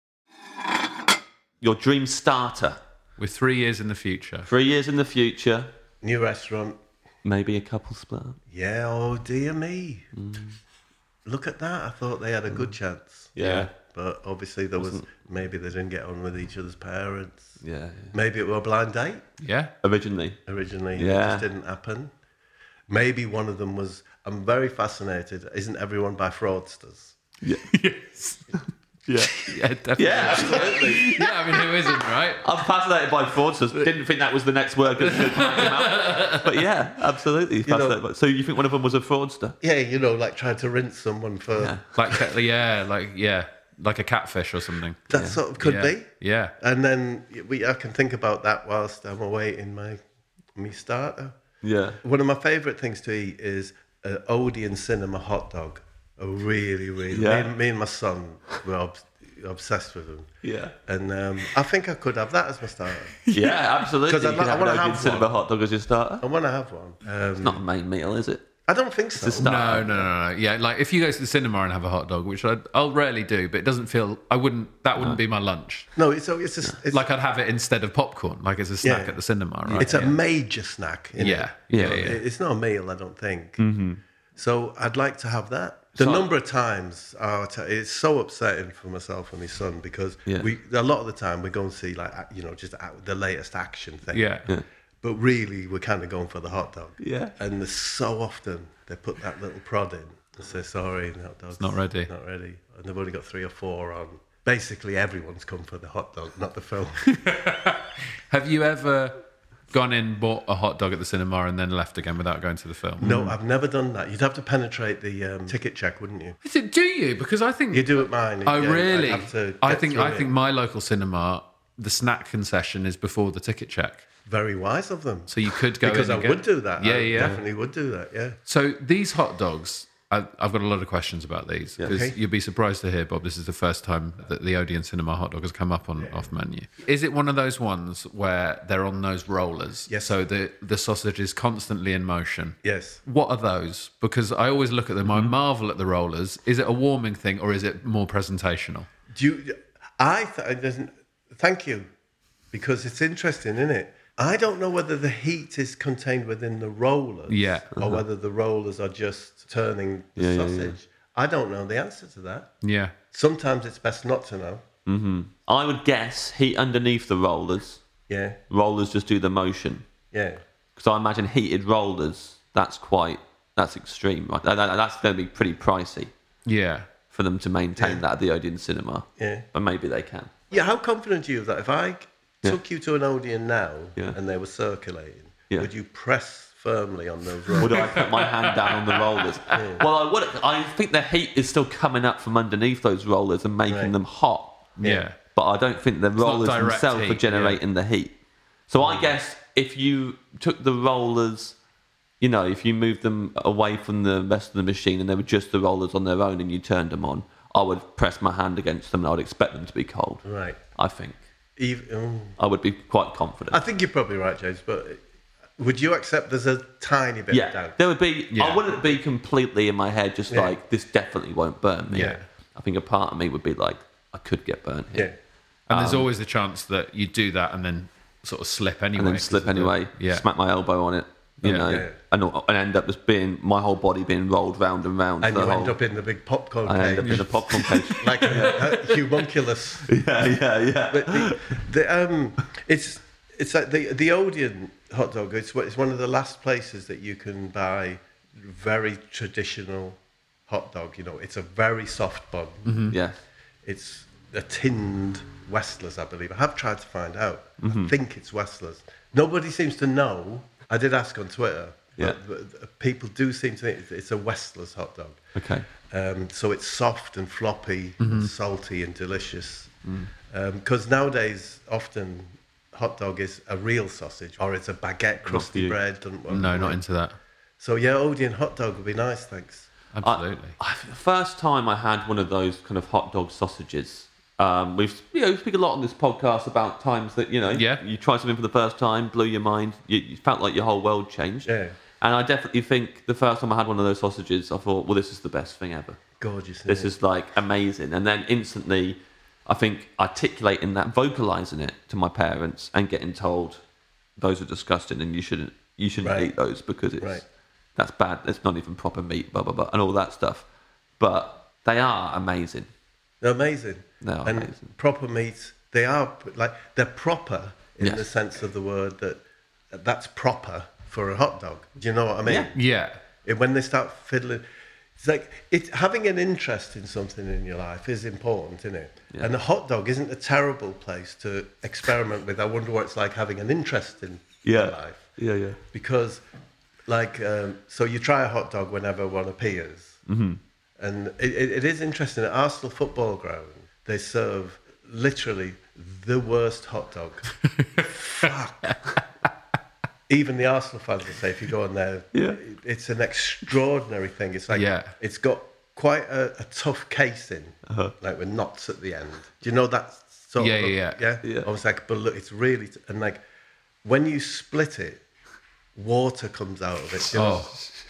Your dream starter. We're 3 years in the future. 3 years in the future. New restaurant. Maybe a couple split up. Yeah. Oh dear me. Look at that. I thought they had a good chance. Yeah. But obviously maybe they didn't get on with each other's parents. Yeah. Maybe it was a blind date. Yeah. Originally. Yeah. It just didn't happen. Maybe one of them was, I'm very fascinated, isn't everyone by fraudsters? Yeah. Yes. Yeah. Yeah, definitely. Yeah, absolutely. Yeah, I mean, who isn't, right? I'm fascinated by fraudsters. Didn't think that was the next word that should come out. But yeah, absolutely fascinated. So you think one of them was a fraudster? Yeah, like trying to rinse someone for... Like a catfish or something. That sort of could be. Yeah. And then I can think about that whilst I'm awaiting my starter. Yeah. One of my favourite things to eat is an Odeon Cinema hot dog. A really, really... Yeah. Me and my son were obsessed with them. Yeah. And I think I could have that as my starter. Yeah, absolutely. Because I want to have one. A hot dog as your starter. I want to have one. It's not a main meal, is it? I don't think so. No. Yeah, like if you go to the cinema and have a hot dog, which I'll rarely do, but it doesn't feel... That wouldn't be my lunch. No, it's like I'd have it instead of popcorn, like it's a snack at the cinema, right? It's a major snack, Yeah. It's not a meal, I don't think. Mm-hmm. So I'd like to have that. The number of times, it's so upsetting for myself and my son because a lot of the time we go and see just the latest action thing. Yeah. But really, we're kind of going for the hot dog. Yeah. And so often they put that little prod in and say, sorry, the hot dog's not ready. Not ready. And they've only got 3 or 4 on. Basically, everyone's come for the hot dog, not the film. Have you ever gone in, bought a hot dog at the cinema and then left again without going to the film? No, I've never done that. You'd have to penetrate the ticket check, wouldn't you? Do you? Because I think... You do at mine. Oh, really? I think it. my local cinema, the snack concession is before the ticket check. Very wise of them. So you could go because in and I would do that. Yeah, I definitely would do that, yeah. So these hot dogs, I've got a lot of questions about these because you'll be surprised to hear, Bob, this is the first time that the Odeon Cinema hot dog has come up on off menu. Is it one of those ones where they're on those rollers? Yes. So the sausage is constantly in motion? Yes. What are those? Because I always look at them, I marvel at the rollers. Is it a warming thing or is it more presentational? Thank you, because it's interesting, isn't it? I don't know whether the heat is contained within the rollers or whether the rollers are just turning the sausage. I don't know the answer to that. Yeah. Sometimes it's best not to know. Mm-hmm. I would guess heat underneath the rollers. Yeah. Rollers just do the motion. Yeah. Because I imagine heated rollers, that's extreme. Right? That's going to be pretty pricey. Yeah. For them to maintain that at the Odeon Cinema. Yeah. But maybe they can. Yeah, how confident are you that if I took you to an Odeon now and they were circulating, would you press firmly on those rollers? Would I put my hand down on the rollers? Well, I think the heat is still coming up from underneath those rollers and making them hot. Yeah. but I don't think the rollers direct themselves heat, are generating the heat. So I guess if you took the rollers, you know, if you moved them away from the rest of the machine and they were just the rollers on their own and you turned them on, I would press my hand against them and I would expect them to be cold. Right. I think. Even, I would be quite confident. I think you're probably right, James, but would you accept there's a tiny bit of doubt? There would be. I wouldn't be completely in my head just like, this definitely won't burn me. Yeah. I think a part of me would be like, I could get burnt here. Yeah. And there's always the chance that you do that and then sort of slip anyway. And then slip anyway, smack my elbow on it, you know, and end up just being, my whole body being rolled round and round. And you end up in the big popcorn cage. I end up in a popcorn cage. Like a homunculus. Yeah. But it's like the Odeon hot dog. It's one of the last places that you can buy very traditional hot dog. You know, it's a very soft bun. Mm-hmm. Yeah. It's a tinned Westlers, I believe. I have tried to find out. I think it's Westlers. Nobody seems to know. I did ask on Twitter. Yeah. But people do seem to think it's a Westlers hot dog. Okay. So it's soft and floppy, and salty and delicious. Because nowadays, often hot dog is a real sausage or it's a baguette, crusty bread. No, not into that. So yeah, Odeon hot dog would be nice, thanks. Absolutely. The first time I had one of those kind of hot dog sausages, we speak a lot on this podcast about times that, you know, you try something for the first time, blew your mind, you felt like your whole world changed. Yeah. And I definitely think the first time I had one of those sausages, I thought, well, this is the best thing ever. Gorgeous. This is like amazing. And then instantly, I think articulating that, vocalizing it to my parents and getting told those are disgusting and you shouldn't eat those because that's bad. It's not even proper meat, blah, blah, blah, and all that stuff. But they are amazing. They're amazing. And amazing. Proper meats, they're proper in the sense of the word that's proper for a hot dog. Do you know what I mean? Yeah. When they start fiddling, it's like having an interest in something in your life is important, isn't it? Yeah. And a hot dog isn't a terrible place to experiment with. I wonder what it's like having an interest in your life. Yeah. Because, so you try a hot dog whenever one appears. Mm-hmm. And it is interesting. At Arsenal Football Ground, they serve literally the worst hot dog. Fuck. Even the Arsenal fans will say, if you go on there, it's an extraordinary thing. It's like, it's got quite a tough casing, like with knots at the end. Do you know that sort of? Yeah. Almost like, but look, it's really, and like, when you split it, water comes out of it. You know?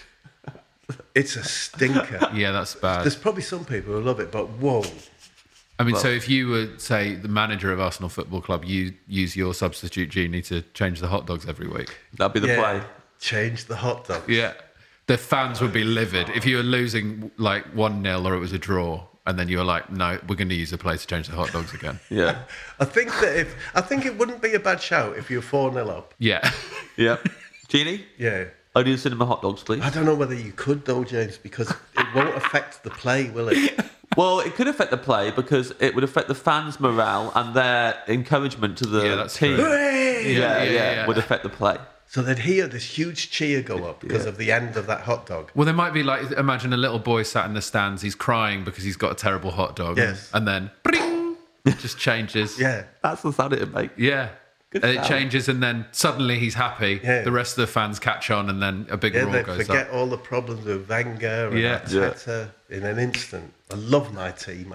It's a stinker. Yeah, that's bad. There's probably some people who love it, but whoa. I mean, so if you were, say, the manager of Arsenal Football Club, you use your substitute genie to change the hot dogs every week. That'd be the play. Change the hot dogs. Yeah. The fans would be livid. If you were losing like 1-0 or it was a draw, and then you were like, no, we're going to use the play to change the hot dogs again. Yeah. I think it wouldn't be a bad shout if you're 4-0 up. Yeah. Yeah. Genie? Yeah. I do cinema hot dogs, please. I don't know whether you could though, James, because it won't affect the play, will it? Well, it could affect the play because it would affect the fans' morale and their encouragement to the team. Yeah. Would affect the play. So they'd hear this huge cheer go up because of the end of that hot dog. Well, there might be like, imagine a little boy sat in the stands, he's crying because he's got a terrible hot dog. Yes. And then, bring, it just changes. Yeah. That's the sound it'd make. Yeah. Good and sound. it changes and then suddenly he's happy. Yeah. The rest of the fans catch on and then a big roar they goes forget up. all the problems with Wenger and Arteta in an instant. I love my team.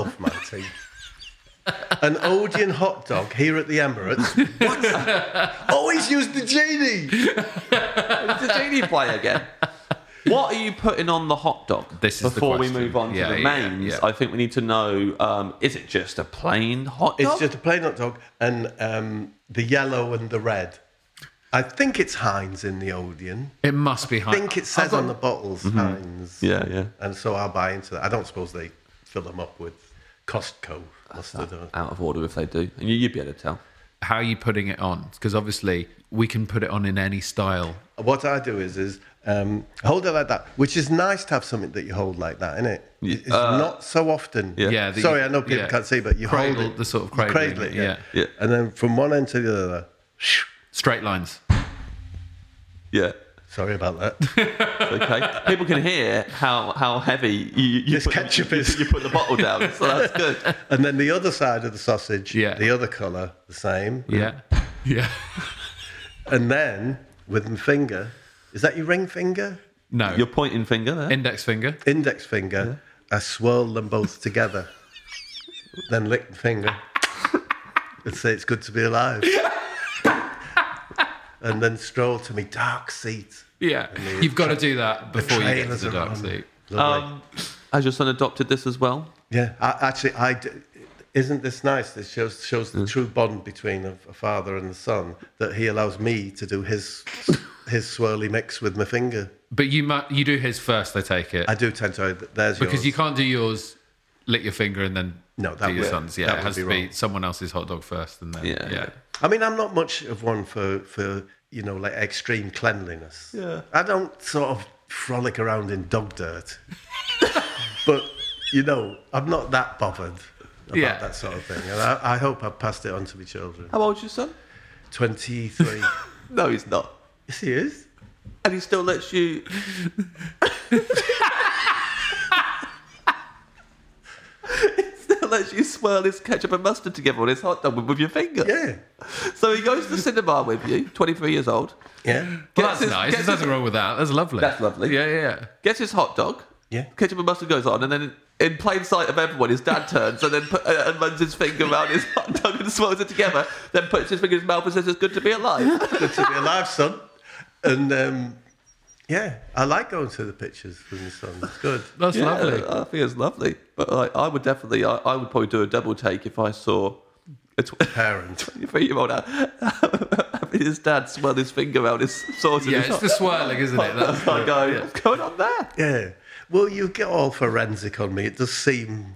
An Odeon hot dog here at the Emirates. What? Always use the genie. The genie play again. What are you putting on the hot dog? Before we move on to the mains, yeah. I think we need to know, is it just a plain hot dog? It's just a plain hot dog and the yellow and the red. I think it's Heinz in the Odeon. It must be Heinz. I think it says on the bottles Heinz. Yeah. And so I'll buy into that. I don't suppose they fill them up with Costco mustard. Out of order if they do. And you'd be able to tell. How are you putting it on? Because obviously we can put it on in any style. What I do is hold it like that, which is nice to have something that you hold like that, isn't it? It's not so often. Yeah. Sorry, I know people can't see, but you cradle hold it. the sort of you cradling, cradle it, yeah. And then from one end to the other, Straight lines. Yeah. Sorry about that. Okay. People can hear how heavy you This ketchup is. You put the bottle down, so that's good. And then the other side of the sausage, the other colour, the same. Yeah. And then with my finger, is that your ring finger? No. Your pointing finger there. Index finger. Index finger. I swirl them both together. Then lick the finger. And say it's good to be alive. And then stroll to me dark seat. Yeah. You've got to do that before you get to the dark seat. Has your son adopted this as well? Yeah. Isn't this nice? This shows the true bond between a father and a son, that he allows me to do his swirly mix with my finger. But you do his first, I take it. I do tend to. There's because yours. you can't do yours, lick your finger, and then do your son's. Yeah, it has to be someone else's hot dog first, and then yeah. I mean, I'm not much of one for like extreme cleanliness. Yeah. I don't sort of frolic around in dog dirt, but I'm not that bothered about that sort of thing, and I hope I've passed it on to my children. How old's your son? 23. No, he's not. Yes, he is. And he still lets you... lets you swirl his ketchup and mustard together on his hot dog with your finger. Yeah. So he goes to the cinema with you, 23 years old. Yeah. Well, that's nice. There's nothing wrong with that. That's lovely. That's lovely. Yeah. Gets his hot dog. Yeah. Ketchup and mustard goes on, and then in plain sight of everyone, his dad turns and then and runs his finger around his hot dog and swirls it together, then puts his finger in his mouth and says, "It's good to be alive." Good to be alive, son. And I like going to the pictures with my son. It's good. That's lovely. I think it's lovely. But I would definitely, I would probably do a double take if I saw a Parent. 23-year-old having his dad swirl his finger around his sauce. Yeah, it's the swirling, isn't it? That's I go, what's going on there? Yeah. Well, you get all forensic on me. It does seem...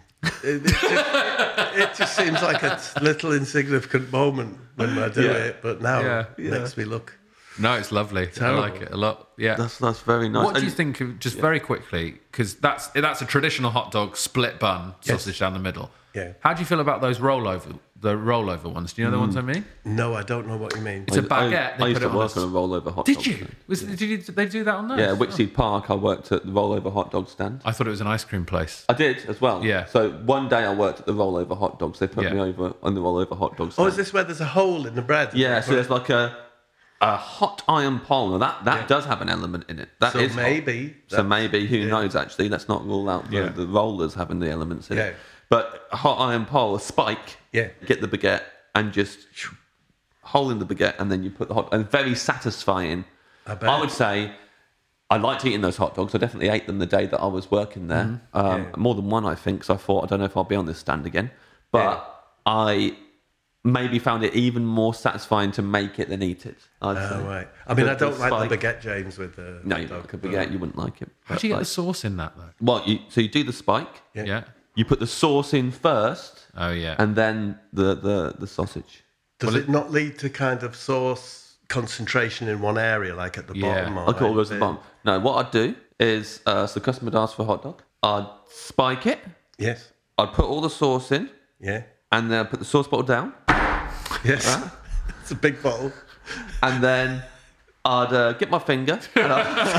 It just seems like a little insignificant moment when I do it, but now it makes me look... No, it's lovely. Terrible. I like it a lot. Yeah, that's very nice. What do you think of, just very quickly, because that's a traditional hot dog, split bun, sausage down the middle. Yeah. How do you feel about those rollover ones? Do you know the ones I mean? No, I don't know what you mean. It's a baguette. I used to work on a rollover hot dog. Did you? Did they do that on those? Yeah, Wicksteed Park. I worked at the rollover hot dog stand. I thought it was an ice cream place. I did as well. Yeah. So one day I worked at the rollover hot dogs. They put me over on the rollover hot dog stand. Oh, is this where there's a hole in the bread? Yeah. So there's like a hot iron pole. Now that does have an element in it. That is maybe. So maybe, who knows? Actually, let's not rule out the rollers having the elements in it. But a hot iron pole, a spike. Yeah. Get the baguette and just hole in the baguette, and then you put the hot. And very satisfying. I would say. I liked eating those hot dogs. I definitely ate them the day that I was working there. More than one, I think. So I thought, I don't know if I'll be on this stand again. But I maybe found it even more satisfying to make it than eat it. I'd say. Right. I mean, I don't like the baguette, James, with the No, you like a baguette, you wouldn't like it. How do you get the sauce in that, though? Well, so you do the spike. Yeah. You put the sauce in first. Oh, yeah. And then the sausage. Does it not lead to kind of sauce concentration in one area, like at the bottom? Like all goes to the bottom. No, what I'd do is, so the customer would ask for a hot dog. I'd spike it. Yes. I'd put all the sauce in. Yeah. And then I'd put the sauce bottle down. Yes. Right? It's a big bottle. And then I'd get my finger and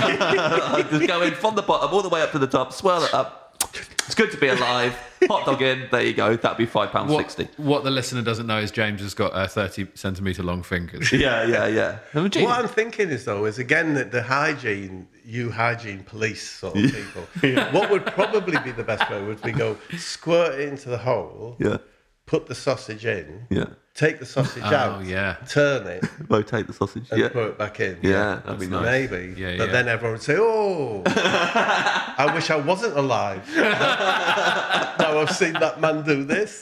I'd just go in from the bottom all the way up to the top, swirl it up. It's good to be alive. Hot dog in. There you go. That'd be £5.60. What the listener doesn't know is James has got 30-centimetre long fingers. Yeah. What I'm thinking is again, the hygiene police sort of people. What would probably be the best way would be go squirt it into the hole. Yeah. Put the sausage in. Yeah. Take the sausage out. Yeah. Turn it. Rotate the sausage. And put it back in. Yeah, that'd be nice. Maybe. But then everyone would say, "Oh, I wish I wasn't alive." Now I've seen that man do this.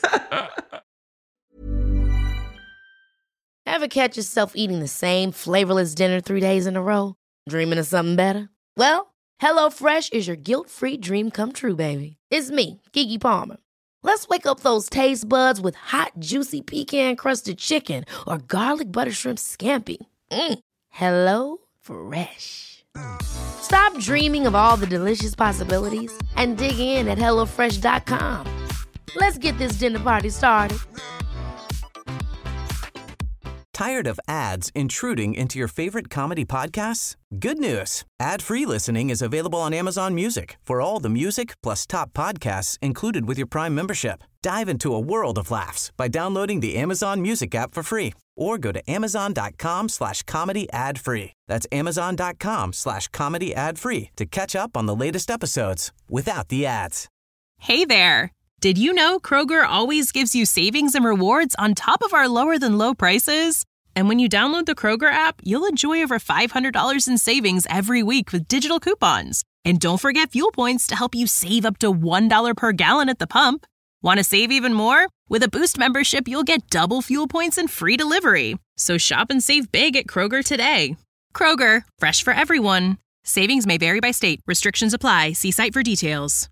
Ever catch yourself eating the same flavorless dinner 3 days in a row? Dreaming of something better? Well, HelloFresh is your guilt-free dream come true, baby. It's me, Keke Palmer. Let's wake up those taste buds with hot, juicy pecan-crusted chicken or garlic butter shrimp scampi. Hello Fresh. Stop dreaming of all the delicious possibilities and dig in at HelloFresh.com. Let's get this dinner party started. Tired of ads intruding into your favorite comedy podcasts? Good news. Ad-free listening is available on Amazon Music for all the music plus top podcasts included with your Prime membership. Dive into a world of laughs by downloading the Amazon Music app for free or go to amazon.com/comedy ad-free. That's amazon.com/comedy ad-free to catch up on the latest episodes without the ads. Hey there. Did you know Kroger always gives you savings and rewards on top of our lower-than-low prices? And when you download the Kroger app, you'll enjoy over $500 in savings every week with digital coupons. And don't forget fuel points to help you save up to $1 per gallon at the pump. Want to save even more? With a Boost membership, you'll get double fuel points and free delivery. So shop and save big at Kroger today. Kroger, fresh for everyone. Savings may vary by state. Restrictions apply. See site for details.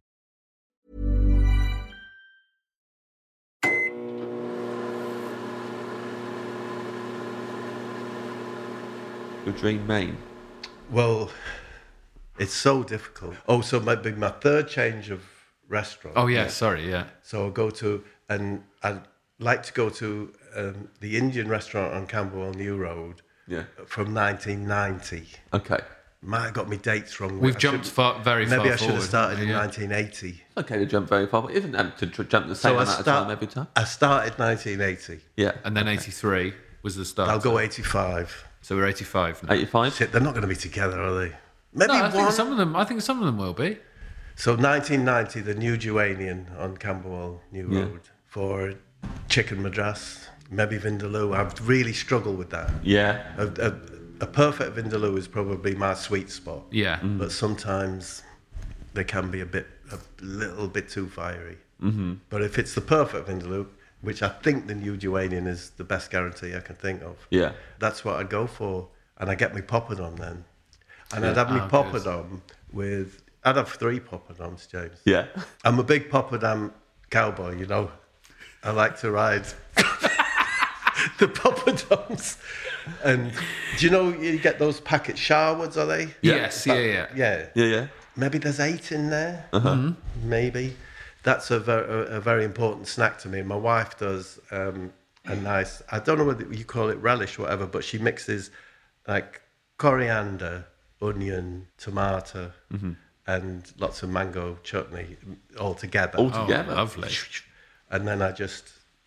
Your dream main? Well, it's so difficult. Oh, so my third change of restaurant. Oh, yeah, sorry, yeah. So I'll go to, and I'd like to go to the Indian restaurant on Camberwell New Road from 1990. Okay. Might have got me dates wrong. We've jumped very far forward. Maybe I should have started in 1980. Okay, to jump very far, but isn't it to jump the same amount of time every time? I started 1980. Yeah. And then 83 was the start. I'll go 85. So we're 85 now. 85? Shit, they're not going to be together, are they? Maybe No, I one. think some of them will be. So 1990, the New Duanian on Camberwell New Road for chicken madras, maybe vindaloo. I've really struggled with that. Yeah. A perfect vindaloo is probably my sweet spot. Yeah. But sometimes they can be a little bit too fiery. Mm-hmm. But if it's the perfect vindaloo, which I think the New Duanian is the best guarantee I can think of. Yeah. That's what I'd go for. And I'd get me poppadom then. And I'd have me poppadom with... I'd have 3 poppadoms, James. Yeah. I'm a big poppadom cowboy, you know. I like to ride the poppadoms. And do you know you get those packet Sharwoods, are they? Yes, yeah. Yeah. Maybe there's 8 in there. Uh-huh. Maybe. That's a very important snack to me. My wife does a nice, I don't know whether you call it relish or whatever, but she mixes like coriander, onion, tomato, and lots of mango chutney all together. All together? Oh, lovely. And then I just...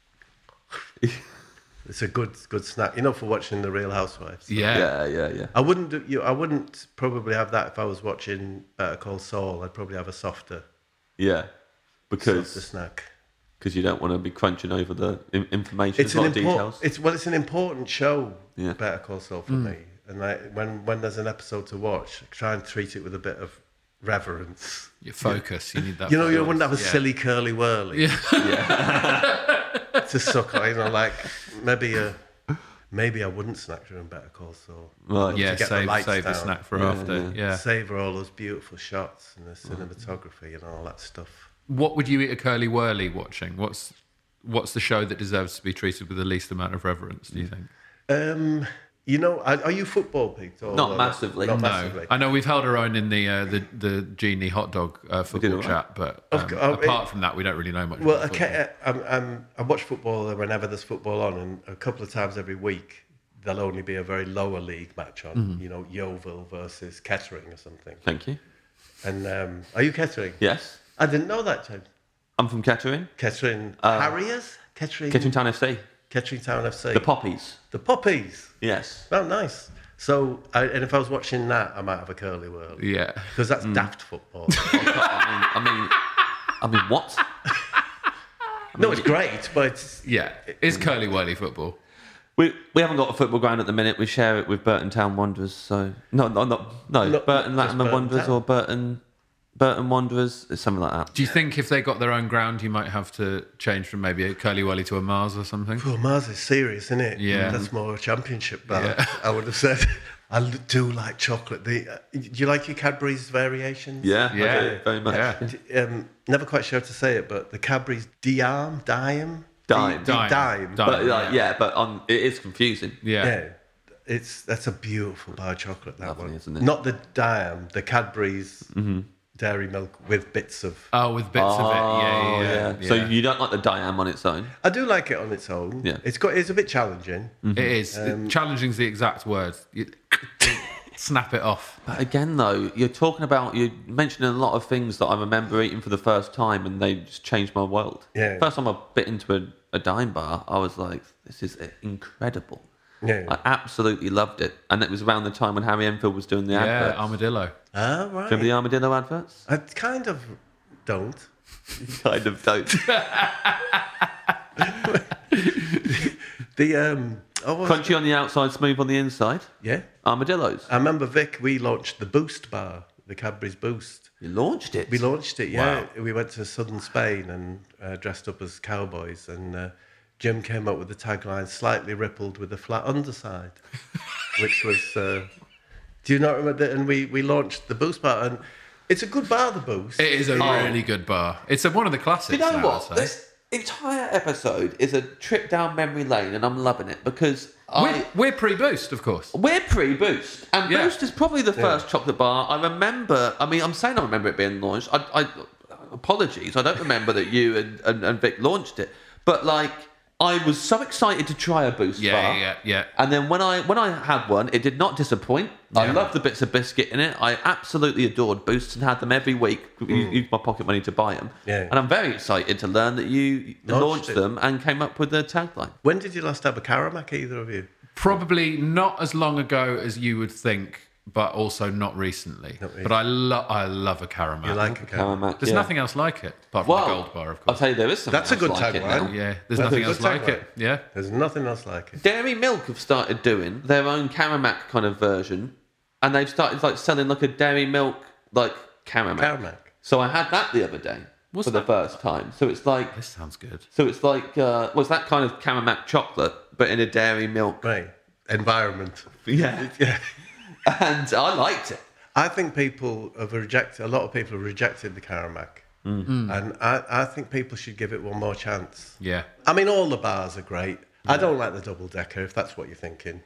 It's a good snack, you know, for watching The Real Housewives. Yeah. I wouldn't probably have that if I was watching Better Call Saul. I'd probably have a softer... Yeah. Because the snack, because you don't want to be crunching over the information. It's details. It's an important show. Yeah. Better Call Saul for me, and when there's an episode to watch, I try and treat it with a bit of reverence. Your focus, you need that. You know, you wouldn't have a silly curly whirly. Yeah. To suck on, you know, like maybe I wouldn't snack during Better Call Saul. Right. Yeah, save the snack for after. Yeah. Savor all those beautiful shots and the cinematography and all that stuff. What would you eat a curly whirly watching? What's the show that deserves to be treated with the least amount of reverence, do you think? You know, are you football peaked? Not massively. Not No. massively. I know we've held our own in the Genie hot dog football chat, but apart from that, we don't really know much. Well, about I watch football whenever there's football on, and a couple of times every week there'll only be a very lower league match on. You know, Yeovil versus Kettering or something. Thank you. And are you Kettering? Yes. I didn't know that, James. I'm from Kettering. Kettering Harriers? Kettering Town FC. Kettering Town FC. The Poppies. The Poppies. Yes. Oh, nice. So, and if I was watching that, I might have a curly whirly. Yeah. Because that's daft football. I mean, what? No, it's great, but it's curly whirly football. We haven't got a football ground at the minute. We share it with Burton Town Wanderers. So no, Burton Latimer Wanderers Town. or Burton Wanderers, something like that. Do you think if they got their own ground, you might have to change from maybe a curly whirly to a Mars or something? Well, Mars is serious, isn't it? Yeah. That's more a championship ballot, I would have said. I do like chocolate. Do you like your Cadbury's variations? Yeah, I do, very much. Yeah. Never quite sure how to say it, but the Cadbury's Dime. Dime. But it is confusing. Yeah. That's a beautiful bar of chocolate, that Lovely, one. isn't it? Not the Dime, the Cadbury's dairy milk with bits of. Oh, with bits of it. Yeah. So you don't like the Diam on its own? I do like it on its own. Yeah. It's a bit challenging. It is. Challenging's the exact word. Snap it off. But again, though, you're mentioning a lot of things that I remember eating for the first time, and they just changed my world. Yeah. First time I bit into a Dime bar, I was like, this is incredible. Yeah. I absolutely loved it. And it was around the time when Harry Enfield was doing the adverts. Armadillo. Ah, right. Do you remember the Armadillo adverts? I kind of don't. You kind of don't. Crunchy on the outside, smooth on the inside. Yeah. Armadillos. I remember Vic, we launched the Boost bar, the Cadbury's Boost. You launched it? We launched it, yeah. Wow. We went to southern Spain and dressed up as cowboys, and Jim came up with the tagline, slightly rippled with a flat underside, which was, do you not remember that? And we launched the Boost bar, and it's a good bar, the Boost. It is a really good bar. It's one of the classics. You know now, what? This entire episode is a trip down memory lane, and I'm loving it because we're pre-Boost, of course. We're pre-Boost, and Boost is probably the first chocolate bar I remember. I mean, I'm saying I remember it being launched. I apologies, I don't remember that you and Vic launched it, but like I was so excited to try a Boost bar. Yeah. And then when I had one, it did not disappoint. I loved the bits of biscuit in it. I absolutely adored Boosts and had them every week. Used my pocket money to buy them. Yeah. And I'm very excited to learn that you launched them and came up with the tagline. When did you last have a Caramac, either of you? Probably not as long ago as you would think, but also not recently. But I love a caramel. You like a Caramac? There's nothing else like it, apart from the gold bar, of I'll course. tell you, there is something That's a good else like it tagline. now. Yeah, there's nothing else like it. Yeah. There's nothing else like it. Dairy Milk have started doing their own Caramac kind of version, and they've started like selling like a Dairy Milk like Caramac. Caramac. So I had that the other day for the first time. So it's like This sounds good. So it's like it's that kind of Caramac chocolate, but in a Dairy Milk. Right. Environment. Yeah. Yeah. And I liked it. I think a lot of people have rejected the Caramac. And I think people should give it one more chance. Yeah. I mean, all the bars are great. I don't like the double decker, if that's what you're thinking.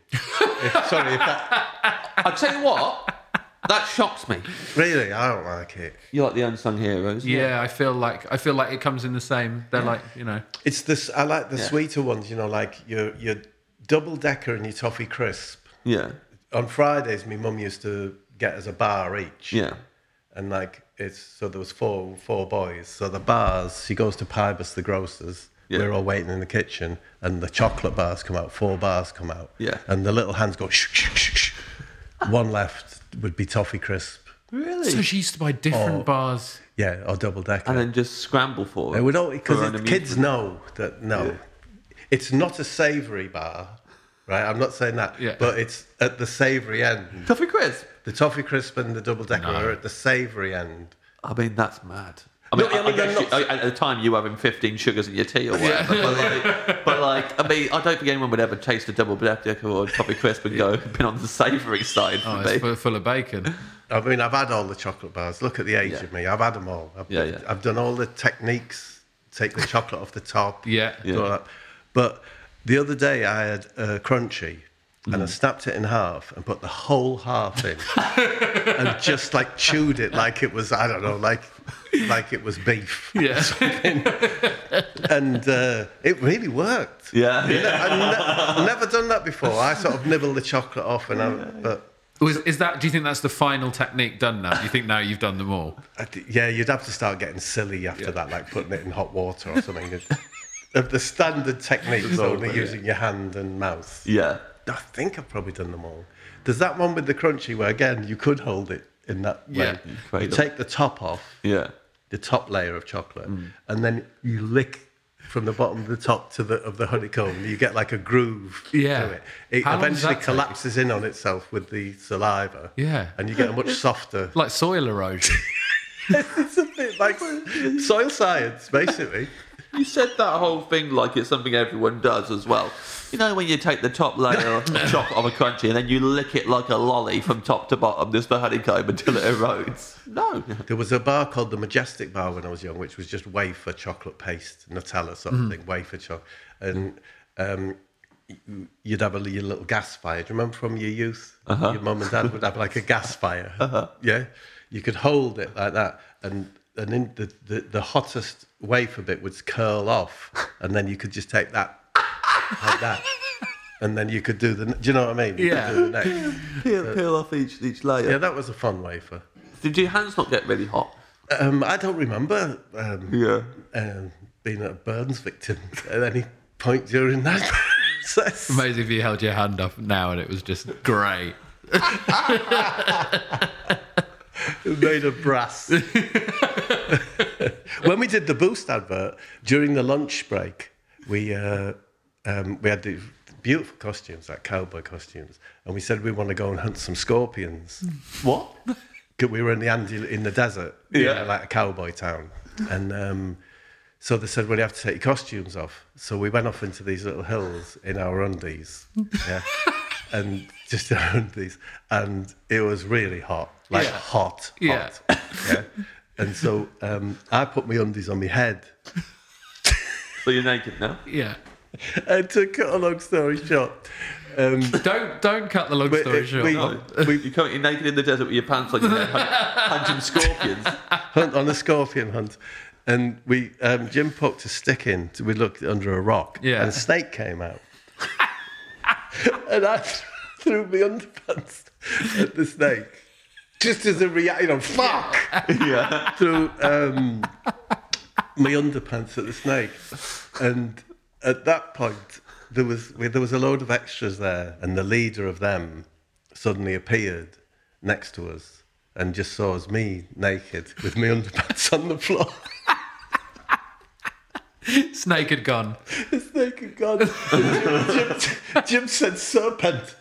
I tell you what, that shocks me. Really, I don't like it. You like the unsung heroes? Yeah, I feel like it comes in the same. They're like, It's this. I like the sweeter ones. like your double decker and your toffee crisp. Yeah. On Fridays, my mum used to get us a bar each. Yeah. And so there was four boys. So the bars, she goes to Pybus, the grocers. Yeah. We're all waiting in the kitchen, and the chocolate bars come out. 4 bars come out. Yeah. And the little hands go shh, shh, shh, shh. One left would be toffee crisp. Really? So she used to buy different bars. Yeah, or double decker. And then just scramble for it. They would all, because kids know that it's not a savoury bar, right? I'm not saying that, but it's at the savoury end. Toffee crisp. The toffee crisp and the double decker are at the savoury end. I mean, that's mad. I mean, I guess at the time you were having 15 sugars in your tea or whatever. I mean, I don't think anyone would ever taste a double decker or a toffee crisp and go, been on the savoury side for me. It's full of bacon. I mean, I've had all the chocolate bars. Look at the age of me. I've had them all. I've done all the techniques. Take the chocolate off the top. Do all that. But the other day I had a Crunchy. And I snapped it in half and put the whole half in and just like chewed it like it was, I don't know, like it was beef. Yeah. And it really worked. Yeah. I've never done that before. I sort of nibble the chocolate off do you think that's the final technique done now? Do you think now you've done them all? Yeah, you'd have to start getting silly after that, like putting it in hot water or something. Of the standard techniques, only using your hand and mouth. Yeah. I think I've probably done them all. There's that one with the Crunchy where, again, you could hold it in that way. You take the top off, the top layer of chocolate, and then you lick from the bottom of the top to the honeycomb. You get like a groove to it. It eventually collapses in on itself with the saliva. Yeah. And you get a much softer... Like soil erosion. It's a bit like soil science, basically. You said that whole thing like it's something everyone does as well. You know when you take the top layer of chocolate of a Crunchy and then you lick it like a lolly from top to bottom, just the honeycomb until it erodes? No. There was a bar called the Majestic Bar when I was young, which was just wafer chocolate paste, Nutella sort of thing, wafer chocolate. And you'd have your little gas fire. Do you remember from your youth? Your mum and dad would have like a gas fire. Yeah. you could hold it like that, and in the hottest wafer bit would curl off, and then you could just take that like that, and then you could do do you know what I mean? You could do the next. Peel off each layer. Yeah, that was a fun wafer. Did your hands not get really hot? I don't remember being a burns victim at any point during that process. Amazing if you held your hand up now and it was just great. Made of brass. When we did the Boost advert during the lunch break, we had these beautiful costumes, like cowboy costumes, and we said we want to go and hunt some scorpions. What? We were in the desert, like a cowboy town, and so they said, "Well, you have to take your costumes off." So we went off into these little hills in our undies, and just in our undies, and it was really hot, hot. Yeah. And so I put my undies on my head. So you're naked now? Yeah. And to cut a long story short. Don't cut the long story short. You're currently naked in the desert with your pants on your head, hunting scorpions. On a scorpion hunt. And Jim poked a stick in, we looked under a rock, and a snake came out. And I threw my underpants at the snake. Just as a reaction, fuck! Yeah. Threw my underpants at the snake. And at that point, there was a load of extras there, and the leader of them suddenly appeared next to us and just saw us, me naked with my underpants on the floor. Snake had gone. The snake had gone. Jim said serpent,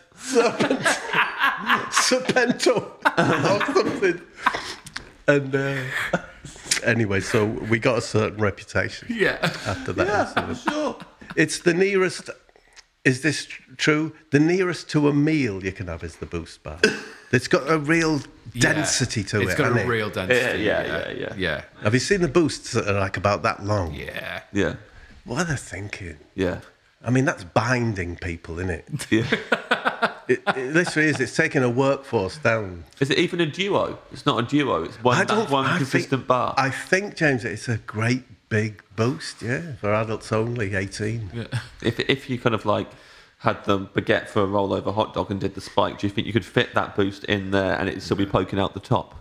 serpento, or something. And anyway, so we got a certain reputation. After that incident. Sure. It's the nearest. Is this true? The nearest to a meal you can have is the Boost bar. It's got a real density to it. It's got a real density. Yeah. Have you seen the Boosts that are like about that long? Yeah. What are they thinking? Yeah. I mean, that's binding people, isn't it? Yeah. It literally is. It's taking a workforce down. Is it even a duo? It's not a duo. It's one consistent bar. I think, James, it's a great big Boost, for adults only, 18. Yeah. If you kind of like had the baguette for a rollover hot dog and did the spike, do you think you could fit that Boost in there and it'd still be poking out the top?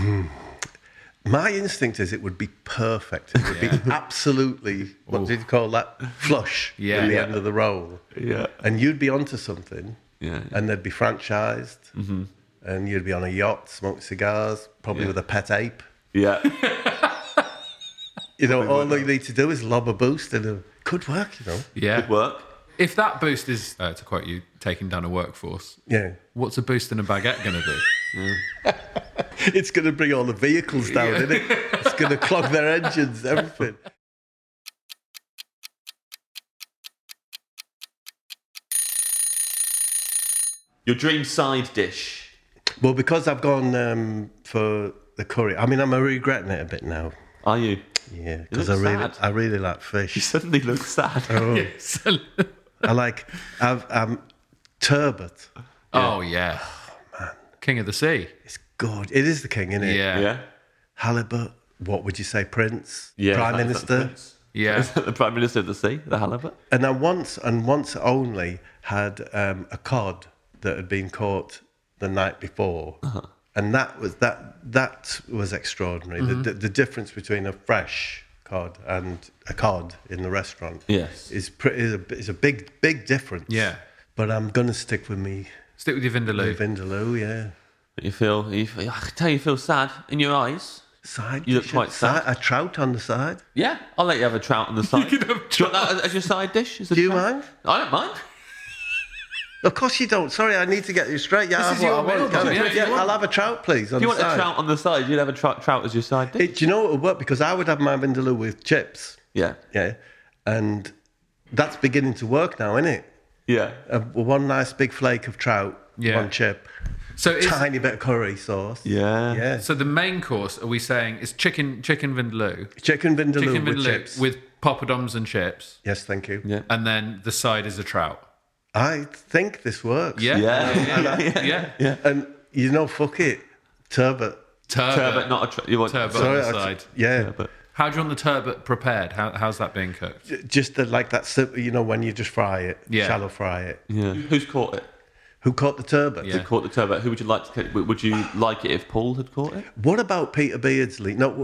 My instinct is it would be perfect. It would be absolutely, what did you call that? Flush in the end of the roll. Yeah. And you'd be onto something. Yeah. And they'd be franchised. Mm-hmm. And you'd be on a yacht, smoke cigars, probably with a pet ape. Yeah. You know, all you need to do is lob a Boost and it could work, you know. Yeah. Could work. If that Boost is, to quote you, taking down a workforce, what's a Boost and a baguette going to do? It's going to bring all the vehicles down, isn't it? It's going to clog their engines, everything. Your dream side dish? Well, because I've gone for the curry, I mean, I'm regretting it a bit now. Are you? Yeah, because I really like fish. You suddenly look sad. Oh. I like turbot. Oh, yeah. Oh, man. King of the sea. It's good. It is the king, isn't it? Yeah. Halibut. What would you say, Prince? Yeah. Prime Minister? Yeah. Is that the Prime Minister of the Sea, the halibut? And I once only had a cod that had been caught the night before. Uh-huh. And that was extraordinary. Mm-hmm. The difference between a fresh cod and a cod in the restaurant is a big difference. Yeah. But I'm going to stick with your Vindaloo. Vindaloo, yeah. But I can tell you feel sad in your eyes. Side you look dish, quite sad. A trout on the side. Yeah, I'll let you have a trout on the side. You can have Do you want that as your side dish? Do you mind? I don't mind. Of course you don't. Sorry, I need to get you straight. Yeah, this is your meal, I'll have a trout, please. If you want a trout on the side, you'd have a trout as your side dish. Do you know what would work? Because I would have my Vindaloo with chips. Yeah. Yeah. And that's beginning to work now, isn't it? Yeah. One nice big flake of trout, one chip, tiny bit of curry sauce. Yeah. Yeah. So the main course, are we saying, is chicken Vindaloo? Chicken Vindaloo with chips. With poppadoms and chips. Yes, thank you. Yeah. And then the side is a trout. I think this works. Yeah. Yeah. And, fuck it, turbot. Turbot, not you want turbot Sorry, on the side. Yeah. Turbot. How do you want the turbot prepared? How's that being cooked? Just like that, when you just fry it, Yeah. shallow fry it. Yeah. Who's caught it? Who caught the turbot? Yeah. Who caught the turbot? Who would you like to? Would you like it if Paul had caught it? What about Peter Beardsley? No,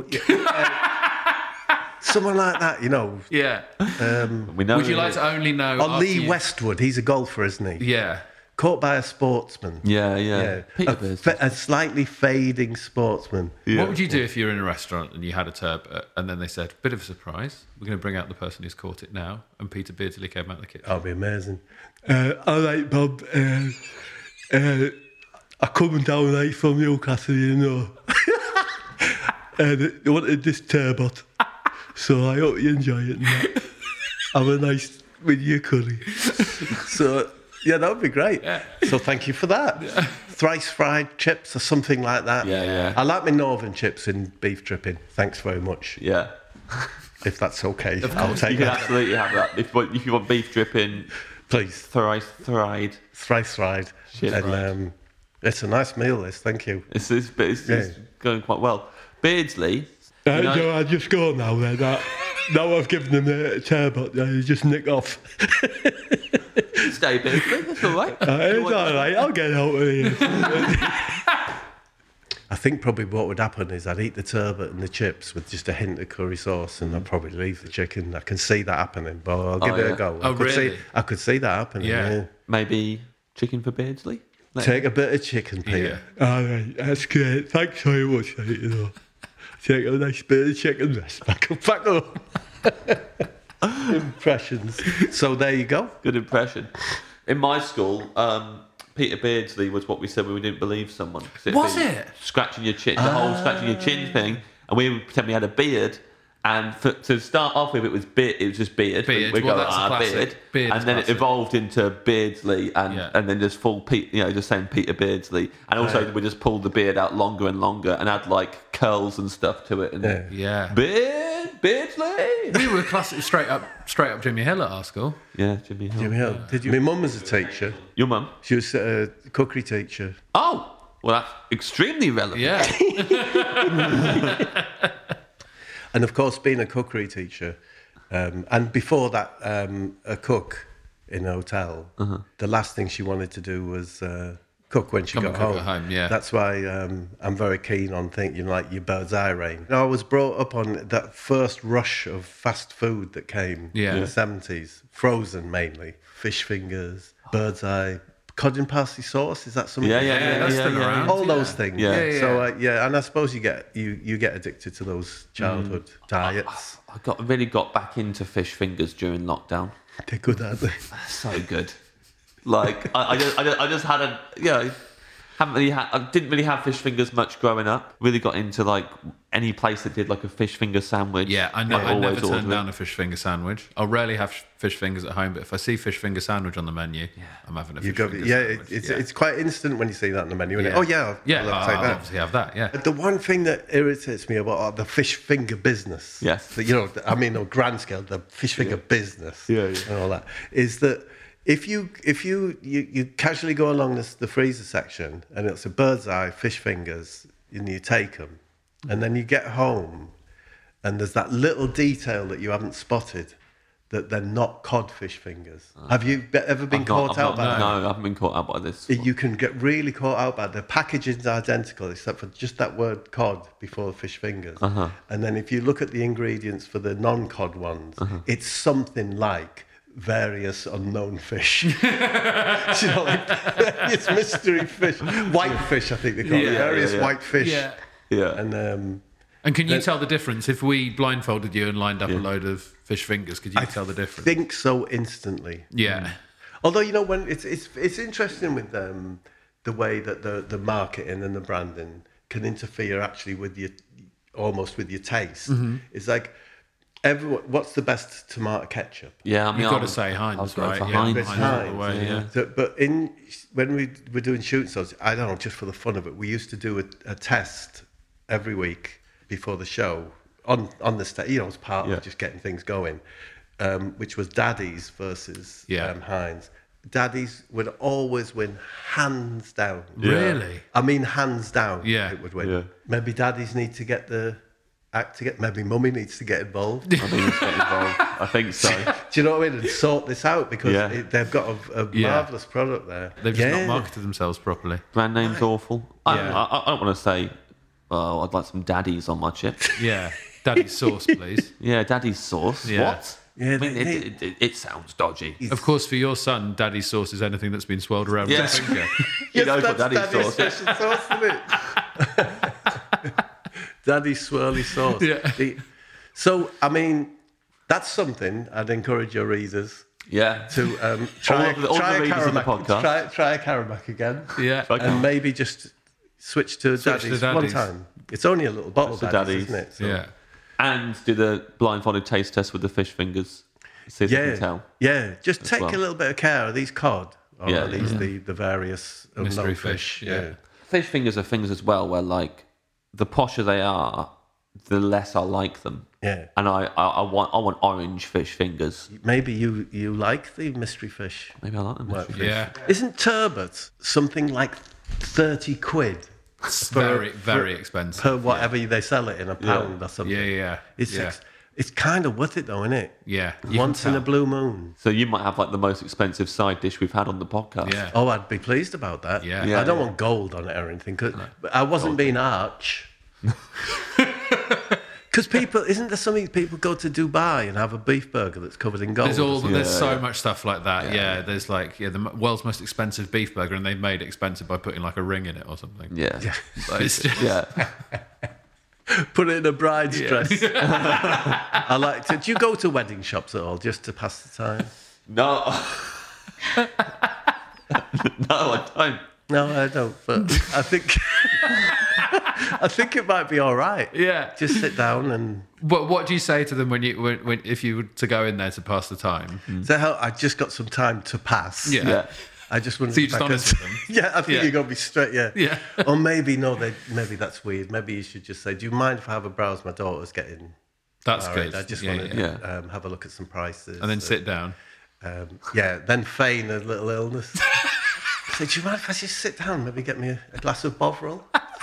someone like that, Yeah. We know. Would you like to only know? Or after Lee you- Westwood, he's a golfer, isn't he? Yeah. Caught by a sportsman. Yeah. Peter Beardsley. A slightly fading sportsman. What would you do if you were in a restaurant and you had a turbot and then they said, bit of a surprise, we're going to bring out the person who's caught it now, and Peter Beardsley came out of the kitchen? That'd be amazing. All right, Bob. I come down from Newcastle, and I wanted this turbot. So I hope you enjoy it. And that. Have a nice with your curry. So, yeah, that would be great. Yeah. So thank you for that. Thrice fried chips or something like that. Yeah. I like my northern chips in beef dripping. Thanks very much. Yeah. If that's okay, I'll You take can that. absolutely have that. If you want beef dripping, Please. thrice fried. Thrice fried. Shit. And it's a nice meal, this. Thank you. It's going quite well. Beardsley. I just go now then. Now I've given them a turbot, you just nick off. Stay Beardsley. That's all right. It's all right, I'll get out of here. I think probably what would happen is I'd eat the turbot and the chips with just a hint of curry sauce, and I'd probably leave the chicken. I can see that happening, but I'll give it a go. Oh, really? I could see that happening. Yeah. Maybe chicken for Beardsley. Take a bit of chicken, Peter. Yeah. All right, that's great. Thanks very much, mate, Take a nice bit of chicken rest back up. Impressions. So there you go. Good impression. In my school, Peter Beardsley was what we said when we didn't believe someone. Was it? Scratching your chin, the whole scratching your chin thing, and we would pretend we had a beard. And to start off with, it was just beard. Beard. We Well, go, that's a classic. beard. Beard and is then classic. it evolved into Beardsley, and then just full just saying Peter Beardsley. And also we just pulled the beard out longer and longer, and add like curls and stuff to it. And Yeah. Beardsley. We were classic straight up Jimmy Hill at our school. Yeah, Jimmy Hill. Jimmy Hill. Did you? My mum was a teacher. Your mum? She was a cookery teacher. Oh, well, that's extremely relevant. Yeah. And of course, being a cookery teacher, and before that, a cook in a hotel, the last thing she wanted to do was cook when she Come got and cook home. at home, yeah. That's why I'm very keen on thinking like your bird's eye range. I was brought up on that first rush of fast food that came in the 70s, frozen mainly, fish fingers, bird's eye, cod and parsley sauce. Is that something? Yeah, that's still around. All those things. Yeah. So and I suppose you get addicted to those childhood diets. I really got back into fish fingers during lockdown. They're good, aren't they? So good. Like I just had I didn't really have fish fingers much growing up. Really got into like any place that did like a fish finger sandwich. Yeah, I I'd never always turn order down it. a fish finger sandwich. I'll rarely have fish fingers at home, but if I see fish finger sandwich on the menu, I'm having a fish finger sandwich. It's quite instant when you see that on the menu. Isn't it? Yeah. Oh yeah, Yeah, I'll take I'll that. obviously have that, yeah. The one thing that irritates me about the fish finger business, Yes. on grand scale, the fish finger business, and all that, is that if you casually go along the freezer section and it's a bird's eye fish fingers, and you take them, and then you get home, and there's that little detail that you haven't spotted, that they're not codfish fingers. Have you ever been caught out by that? No, I haven't been caught out by this. You can get really caught out by it. The packaging's identical except for just that word cod before the fish fingers. And then if you look at the ingredients for the non-cod ones, it's something like various unknown fish. It's mystery fish. White fish, I think they call it. Various white fish. Yeah. Yeah. And can you tell the difference? If we blindfolded you and lined up a load of fish fingers, could you tell the difference? I think so instantly. Yeah. Although, when it's interesting with the way that the marketing and the branding can interfere actually with your taste. It's like what's the best tomato ketchup? Yeah, I mean, You've got to say Heinz, I'll go right? for Yeah, Heinz. It's Heinz all the Heinz, way, yeah. So, but when we were doing shooting shows, I don't know, just for the fun of it, we used to do a test every week before the show on the stage, as part of just getting things going, which was Daddy's versus Heinz. Daddies would always win, hands down. Really? I mean, hands down. Yeah. It would win. Yeah. Maybe Daddies need to get the act together. Maybe Mummy needs to get involved. I think it's get involved. I think so. Do you know what I mean? And sort this out because Yeah. they've got a Yeah. marvellous product there. They've just not marketed themselves properly. Brand name's awful. Yeah. I don't want to say, oh, I'd like some Daddy's on my chip. Yeah. Daddy's sauce, please. Yeah, Daddy's sauce. Yeah. What? Yeah, I mean, it sounds dodgy. Of course, for your son, Daddy's sauce is anything that's been swirled around Yes. with a finger. He knows what Daddy's sauce is. special sauce, isn't it? Daddy's swirly sauce. Yeah. So, I mean, that's something I'd encourage your readers Yeah. to try. All the try a readers in the Karamak. podcast. Try a Karamak again. Yeah. And maybe just switch to Switch to Daddy's one Daddy's. time. It's only a little bottle Switch to Daddy's, Daddy's. isn't it? So, Yeah. And do the blindfolded taste test with the fish fingers. See if you can tell. Yeah. Just take well. a little bit of care. Are these cod? Or Yeah, are these the various Mystery unknown fish, yeah. Fish fingers are fingers as well, where like the posher they are, the less I like them. Yeah. And I want orange fish fingers. Maybe you like the mystery fish. Maybe I like them. Well, Yeah. Isn't turbot something like 30 quid It's very expensive. per whatever they sell it in, a pound or something? Yeah. It's kind of worth it though, isn't it? Yeah. You Once can in a tell. blue moon. So you might have like the most expensive side dish we've had on the podcast. Yeah. Oh, I'd be pleased about that. Yeah. Yeah, I don't yeah. want gold on it or anything. But I wasn't being arch. Because people, isn't there something people go to Dubai and have a beef burger that's covered in gold? There's so much stuff like that. Yeah. There's like the world's most expensive beef burger, and they've made it expensive by putting like a ring in it or something. Yeah. But it's just, Yeah. Put it in a bride's dress. I like to. Do you go to wedding shops at all just to pass the time? No. No, I don't. No, I don't. But I think I think it might be all right. Yeah. Just sit down and What do you say to them when if you were to go in there to pass the time? say, "Hell, I just got some time to pass." Yeah. Yeah. I just wouldn't. So you're just honest with them? Yeah, I think Yeah. you're gonna be straight. Yeah. Yeah. Or maybe no. Maybe that's weird. Maybe you should just say, "Do you mind if I have a browse? My daughter's getting That's married. good. I just Yeah, want to yeah. have a look at some prices." And then sit down. Then feign a little illness. Say, do you mind if I just sit down? Maybe get me a glass of Bovril?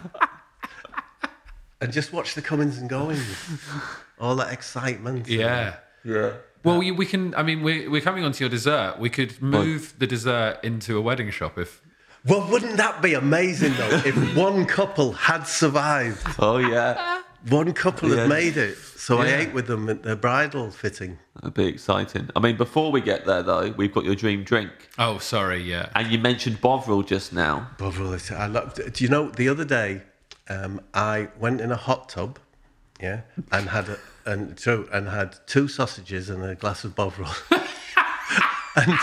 And just watch the comings and goings. All that excitement. Yeah. Yeah. Well, we can. I mean, we're coming on to your dessert. We could move the dessert into a wedding shop if. Well, wouldn't that be amazing, though, if one couple had survived? Oh, yeah. One couple Yeah. had made it. So I Yeah. ate with them at their bridal fitting. That'd be exciting. I mean, before we get there, though, we've got your dream drink. Oh, sorry. Yeah. And you mentioned Bovril just now. Bovril, I loved it. Do you know, the other day, I went in a hot tub, yeah, and had two sausages and a glass of Bovril. And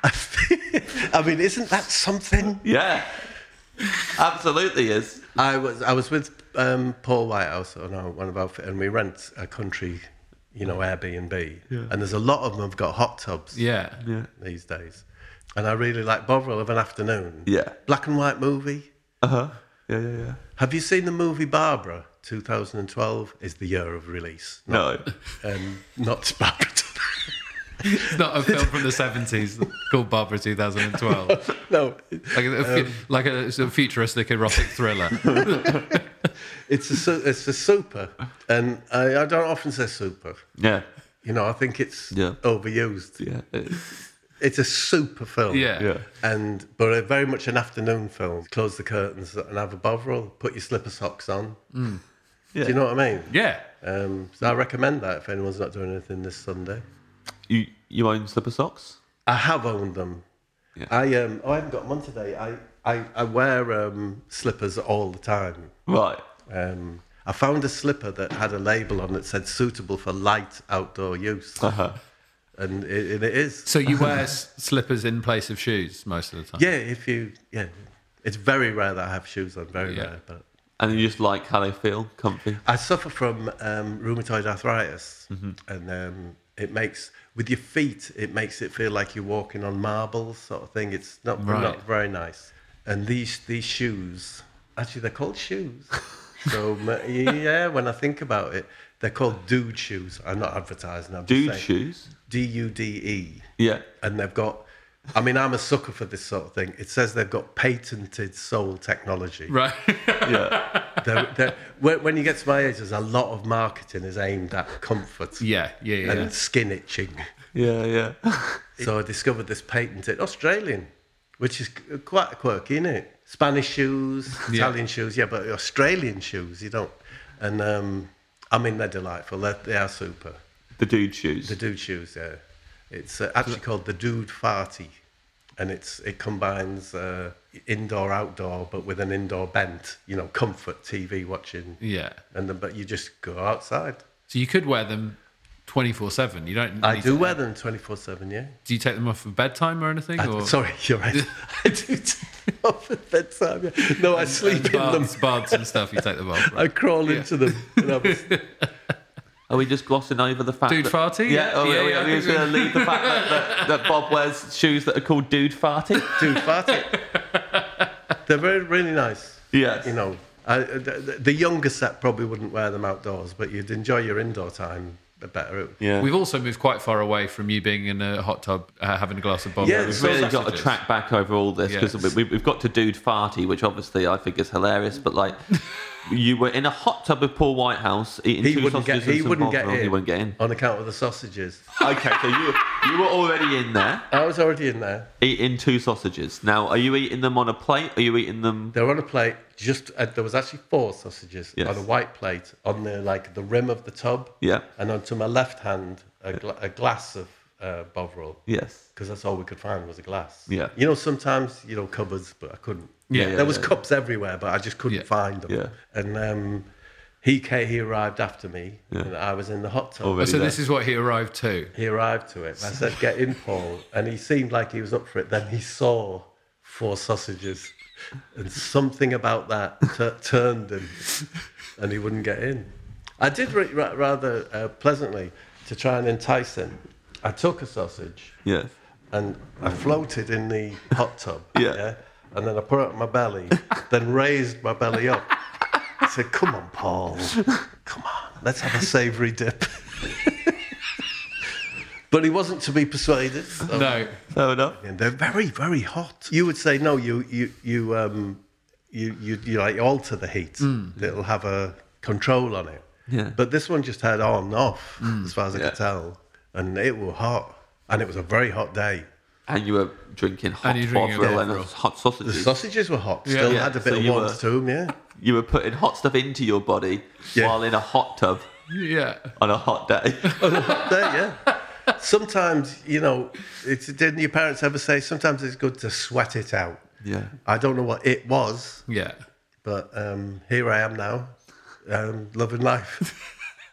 I mean, isn't that something? Yeah. Absolutely is. I was with Paul Whitehouse on one of our, and we rent a country, Airbnb, and there's a lot of them have got hot tubs Yeah. these days, and I really like Bovril of an afternoon. Yeah. Black and white movie. Uh-huh. Yeah. Have you seen the movie Barbara? 2012 is the year of release. No. Not Barbara. It's not a film from the 70s called Barbara 2012. No, Like a sort of futuristic erotic thriller. it's a super, and I don't often say super. Yeah. I think it's Yeah. overused. Yeah. It's a super film. Yeah. But very much an afternoon film. Close the curtains and have a Bovril. Put your slipper socks on. Yeah. Do you know what I mean? Yeah. So I recommend that if anyone's not doing anything this Sunday. You own slipper socks? I have owned them. Yeah. I haven't got them on today. I wear slippers all the time. Right. I found a slipper that had a label on that said suitable for light outdoor use. Uh-huh. And it is. So you wear slippers in place of shoes most of the time? Yeah, it's very rare that I have shoes on, very rare. But And you just like how they feel, comfy? I suffer from rheumatoid arthritis, and it makes, with your feet, it makes it feel like you're walking on marbles sort of thing. It's not very nice. And these shoes, actually they're called shoes. So yeah, when I think about it, they're called Dude shoes. I'm not advertising. I'm just Dude saying. shoes? Dude. Yeah. And they've got I mean, I'm a sucker for this sort of thing. It says they've got patented sole technology. Right. Yeah. When you get to my age, there's a lot of marketing is aimed at comfort Yeah. and skin itching. Yeah. So I discovered this patented Australian, which is quite quirky, isn't it? Spanish shoes, Italian shoes, yeah, but Australian shoes, you don't. And I mean, they're delightful. They are super. The dude shoes. The dude shoes, yeah. It's actually called the Dude Farty, and it combines indoor, outdoor, but with an indoor bent. You know, comfort, TV watching. Yeah. But you just go outside. So you could wear them 24/7. You don't. I do wear them 24/7. Yeah. Do you take them off for bedtime or anything? Or? Sorry, you're right. I do take them off at bedtime. Yeah. No, I sleep in them. Baths and stuff. You take them off. Right? I crawl into them. Are we just glossing over the fact Dude Farty? Yeah, are we I just going to leave the fact that Bob wears shoes that are called Dude Farty? Dude Farty. They're really nice. Yes. You know, the younger set probably wouldn't wear them outdoors, but you'd enjoy your indoor time better. Yeah. We've also moved quite far away from you being in a hot tub having a glass of Bob. Yeah, We've really got to track back over all this because we've got to Dude Farty, which obviously I think is hilarious, but like... You were in a hot tub with Paul Whitehouse eating two sausages. He wouldn't get in on account of the sausages. Okay, so you were already in there. I was already in there eating two sausages. Now, are you eating them on a plate? Are you eating them? They were on a plate. There was actually 4 sausages on a white plate on the rim of the tub. Yeah. And onto my left hand, a glass of Bovril. Yes. Because that's all we could find was a glass. Yeah. You know, sometimes cupboards, but I couldn't. Yeah. There was cups everywhere, but I just couldn't find them. Yeah. And he arrived after me, and I was in the hot tub. So this is what he arrived to. He arrived to it. I said, "Get in, Paul," and he seemed like he was up for it. Then he saw 4 sausages, and something about that turned him, and he wouldn't get in. I did rather pleasantly to try and entice him. I took a sausage. Yes. And I floated in the hot tub. Yeah. And then I put it on my belly, then raised my belly up. I said, "Come on, Paul. Come on. Let's have a savoury dip." But he wasn't to be persuaded. So. No. Fair enough. And they're very, very hot. You would say, no, you like alter the heat. It'll have a control on it. Yeah. But this one just had on off, as far as I could tell. And it was hot. And it was a very hot day. And you were drinking hot Bovril and hot sausages. The sausages were hot. Still had a bit of warmth to them, yeah. You were putting hot stuff into your body while in a hot tub on a hot day. On a hot day, yeah. Sometimes, didn't your parents ever say, sometimes it's good to sweat it out? Yeah. I don't know what it was. Yeah. But here I am now, loving life.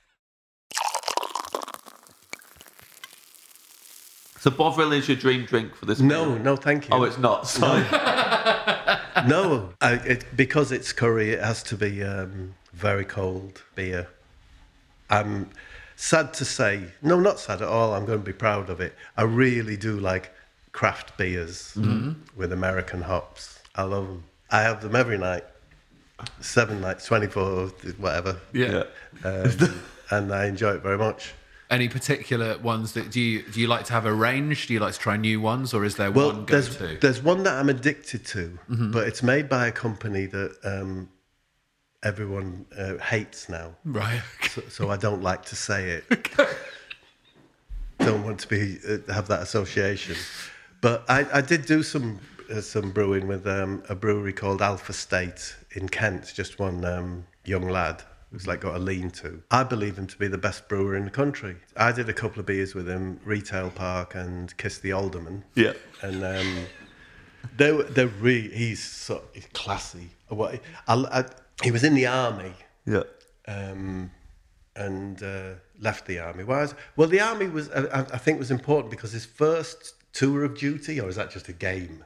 So Bovril is your dream drink for this No, meal? no, thank you. Oh, it's not. Sorry. No, because it's curry, it has to be very cold beer. I'm sad to say, no, not sad at all, I'm going to be proud of it. I really do like craft beers with American hops. I love them. I have them every night, 7 nights, 24, whatever. Yeah. And I enjoy it very much. Any particular ones that do you like to have a range? Do you like to try new ones, or is there one go-to? There's one that I'm addicted to, but it's made by a company that everyone hates now. Right. So I don't like to say it. Don't want to have that association. But I did do some brewing with a brewery called Alpha State in Kent. Just one young lad who's got a lean-to. I believe him to be the best brewer in the country. I did a couple of beers with him, Retail Park and Kiss the Alderman. Yeah. And they're really, he's classy. He was in the army. Yeah. And left the army. Well, the army was, I think, was important because his first tour of duty, or is that just a game?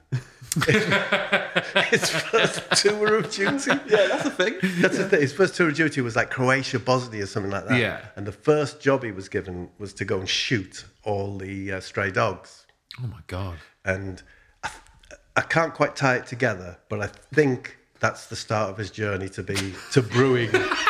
His first tour of duty? Yeah, that's a thing. That's the thing. His first tour of duty was like Croatia, Bosnia, something like that. Yeah. And the first job he was given was to go and shoot all the stray dogs. Oh my God. And I can't quite tie it together, but I think that's the start of his journey to brewing.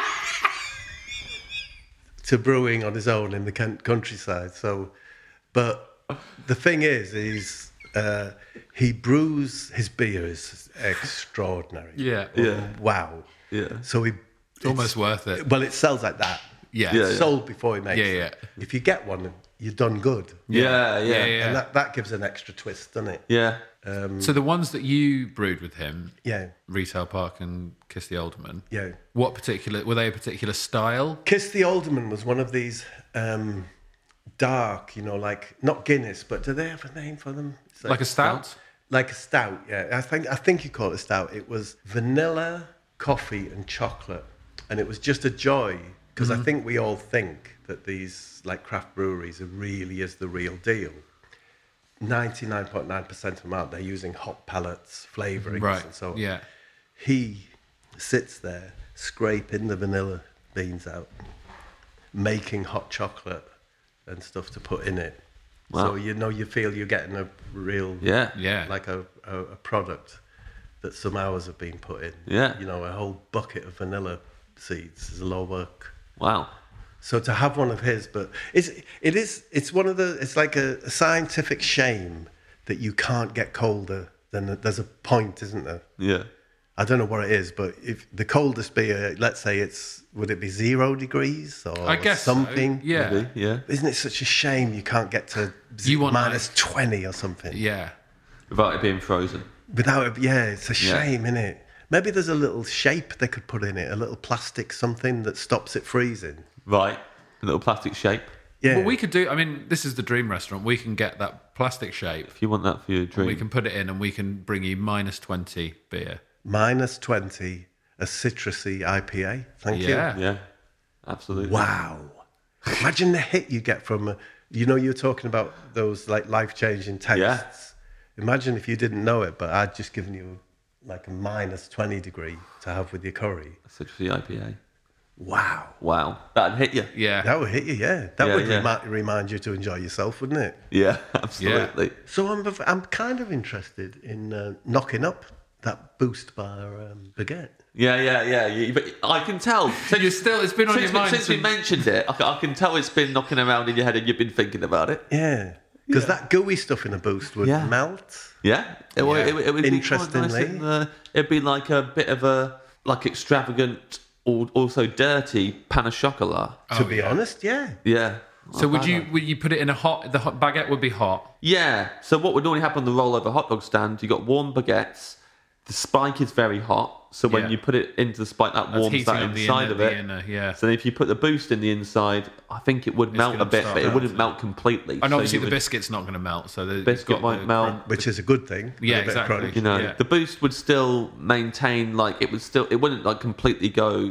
To brewing on his own in the countryside. So, but the thing is he brews his beer is extraordinary. Yeah. Wow. Yeah. So It's almost worth it. Well, it sells like that. Yeah. It's sold before he makes it. Yeah. If you get one, you've done good. Yeah. And that gives an extra twist, doesn't it? Yeah. So the ones that you brewed with him, Yeah. Retail Park and Kiss the Alderman, Yeah. were they a particular style? Kiss the Alderman was one of these dark, like not Guinness, but do they have a name for them? It's Like a stout? Like a stout, yeah. I think you call it a stout. It was vanilla, coffee, and chocolate, and it was just a joy because I think we all think that these like craft breweries really is the real deal. 99.9% of them aren't. They're using hop pellets, flavorings, Right. and so on. Yeah. He sits there scraping the vanilla beans out, making hot chocolate and stuff to put in it. Wow. So you feel you're getting a real Yeah. like a product that some hours have been put in. Yeah. A whole bucket of vanilla seeds is a lot of work. Wow. So to have one of his, but it's one of the, it's like a scientific shame that you can't get colder than there's a point, isn't there? Yeah. I don't know what it is, but if the coldest beer, let's say would it be 0 degrees or I guess so. something? Yeah. Maybe, yeah. Isn't it such a shame you can't get to You want minus 20 or something? Yeah. Without it being frozen. Without it, yeah, it's a Yeah. shame, isn't it? Maybe there's a little shape they could put in it, a little plastic something that stops it freezing. Right. A little plastic shape. Yeah. Well, we could do, this is the Dream Restaurant. We can get that plastic shape. If you want that for your drink. We can put it in and we can bring you minus 20 beer. Minus 20, a citrusy IPA. Thank Yeah. Yeah. Absolutely. you. Wow. Imagine the hit you get from, you're talking about those like life-changing tastes. Yeah. Imagine if you didn't know it, but I'd just given you like a minus 20 degree to have with your curry. Citrusy IPA. Wow. Wow. That'd hit you. Yeah. That would hit you, yeah. That Yeah, would yeah. Remind you to enjoy yourself, wouldn't it? Yeah. Absolutely. So I'm kind of interested in knocking up that Boost Bar baguette. Yeah. But I can tell. It's been on your mind Since we mentioned it, I can tell it's been knocking around in your head and you've been thinking about it. Yeah. Because that gooey stuff in a Boost would Yeah. melt. Yeah. It would be quite nice Interestingly. it'd be like a bit of a extravagant or also dirty pan of chocolat. To be honest, yeah. Yeah. So would you put it in the hot baguette would be hot? Yeah. So what would normally happen on the rollover hot dog stand, you got warm baguettes, the spike is very hot, so when Yeah. you put it into the spike, that That's warms heating that up the inside inner- of the it. inner, yeah. So if you put the Boost in the inside, I think it would melt gonna a bit, start but it wouldn't melting. melt completely. And So obviously you the would- biscuit's not going to melt, so the Biscuit won't melt. Which is a good thing. Yeah, With a bit of exactly. crunch. You know, Yeah. the Boost would still maintain, it wouldn't completely go,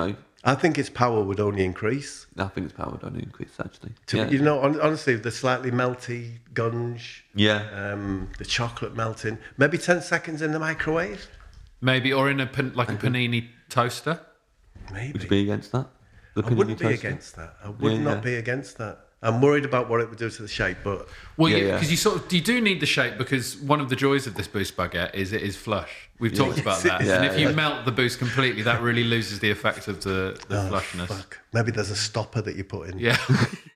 I think its power would only increase. I think its power would only increase, actually. Honestly, the slightly melty gunge, Yeah. the chocolate melting, maybe 10 seconds in the microwave. Maybe, or in a panini toaster. Maybe. Would you be against that? The I wouldn't panini be toaster? against that. I would Yeah, not yeah. be against that. I'm worried about what it would do to the shape, but Well, Yeah, because yeah. you do need the shape because one of the joys of this Boost baguette is it is flush. We've talked about that, Yeah, and if you yeah. melt the Boost completely, that really loses the effect of the flushness. fuck. Maybe there's a stopper that you put in. Yeah.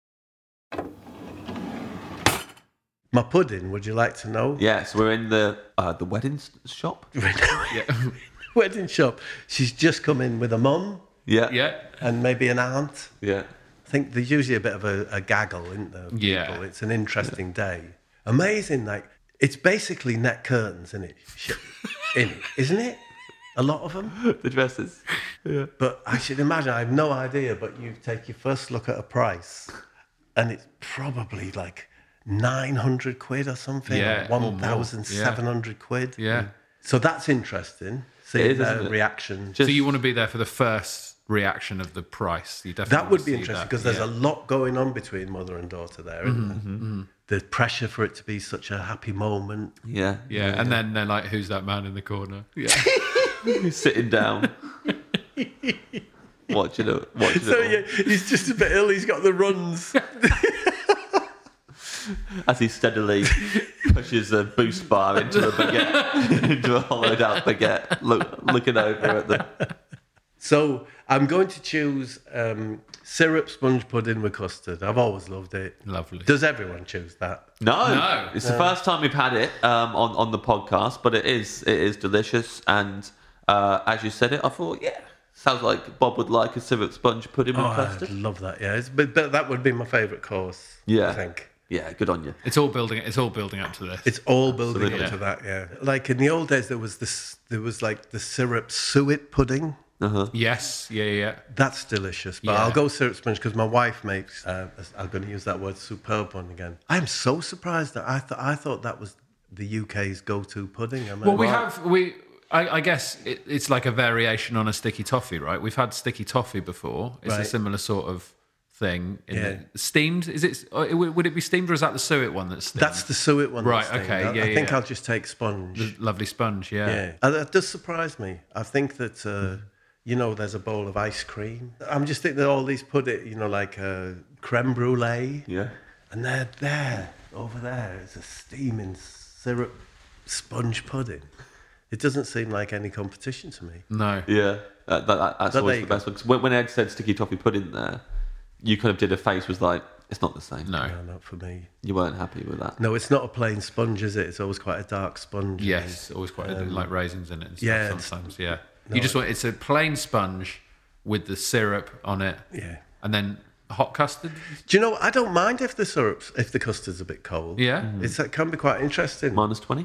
My pudding, would you like to know? Yeah, so we're in the wedding shop. Wedding shop. She's just come in with a mum Yeah. Yeah. and maybe an aunt. Yeah. I think there's usually a bit of a gaggle, isn't there? of Yeah. people? It's an interesting day. Amazing, it's basically net curtains, isn't it? A lot of them. The dresses. Yeah. But I should imagine, I have no idea, but you take your first look at a price and it's probably like 900 quid or something, Yeah, or or more. 1,700 quid. Yeah. So that's interesting, It seeing is, their isn't it? reaction. So you want to be there for the first reaction of the price. You definitely That want would to be see interesting that. because there's Yeah. a lot going on between mother and daughter there, isn't there? The pressure for it to be such a happy moment. Yeah. Yeah, and then they're like, "Who's that man in the corner?" Yeah. He's sitting down. watching it. So yeah, he's just a bit ill. He's got the runs. As he steadily pushes a Boost bar into a baguette, into a hollowed out baguette, looking over at the So I'm going to choose syrup sponge pudding with custard. I've always loved it. Lovely. Does everyone choose that? No. It's the first time we've had it on the podcast, but it is delicious. And as you said it, I thought, sounds like Bob would like a syrup sponge pudding with custard. I love that. Yeah, but that would be my favourite course. Yeah. I think. Yeah, good on you. It's all building up to this. It's all building Absolutely. up to that. Yeah. Like in the old days, there was like the syrup suet pudding. Yes, yeah. That's delicious. But Yeah. I'll go syrup sponge because my wife makes. I'm going to use that word, superb one again. I'm so surprised that I thought that was the UK's go-to pudding. I guess it's like a variation on a sticky toffee, right? We've had sticky toffee before. It's a Right. similar sort of thing. Yeah. Steamed? Is it? Would it be steamed, or is that the suet one that's steamed? That's the suet one. Right, that's okay, steamed. yeah, I think yeah. I'll just take sponge. The lovely sponge, yeah. Yeah, that does surprise me. I think that there's a bowl of ice cream. I'm just thinking that all these like creme brulee. Yeah. And they're there, over there. It's a steaming syrup sponge pudding. It doesn't seem like any competition to me. No. Yeah, that's But always there the you best one. 'Cause when Ed said sticky toffee pudding there, you kind of did a face was like, it's not the same. No. No, not for me. You weren't happy with that. No, it's not a plain sponge, is it? It's always quite a dark sponge. Yes, always quite like raisins in it and stuff yeah, it's- sometimes, yeah. You just want, it's a plain sponge with the syrup on it. Yeah. And then hot custard. Do you know, I don't mind if the custard's a bit cold. Yeah. It can be quite interesting. Minus 20?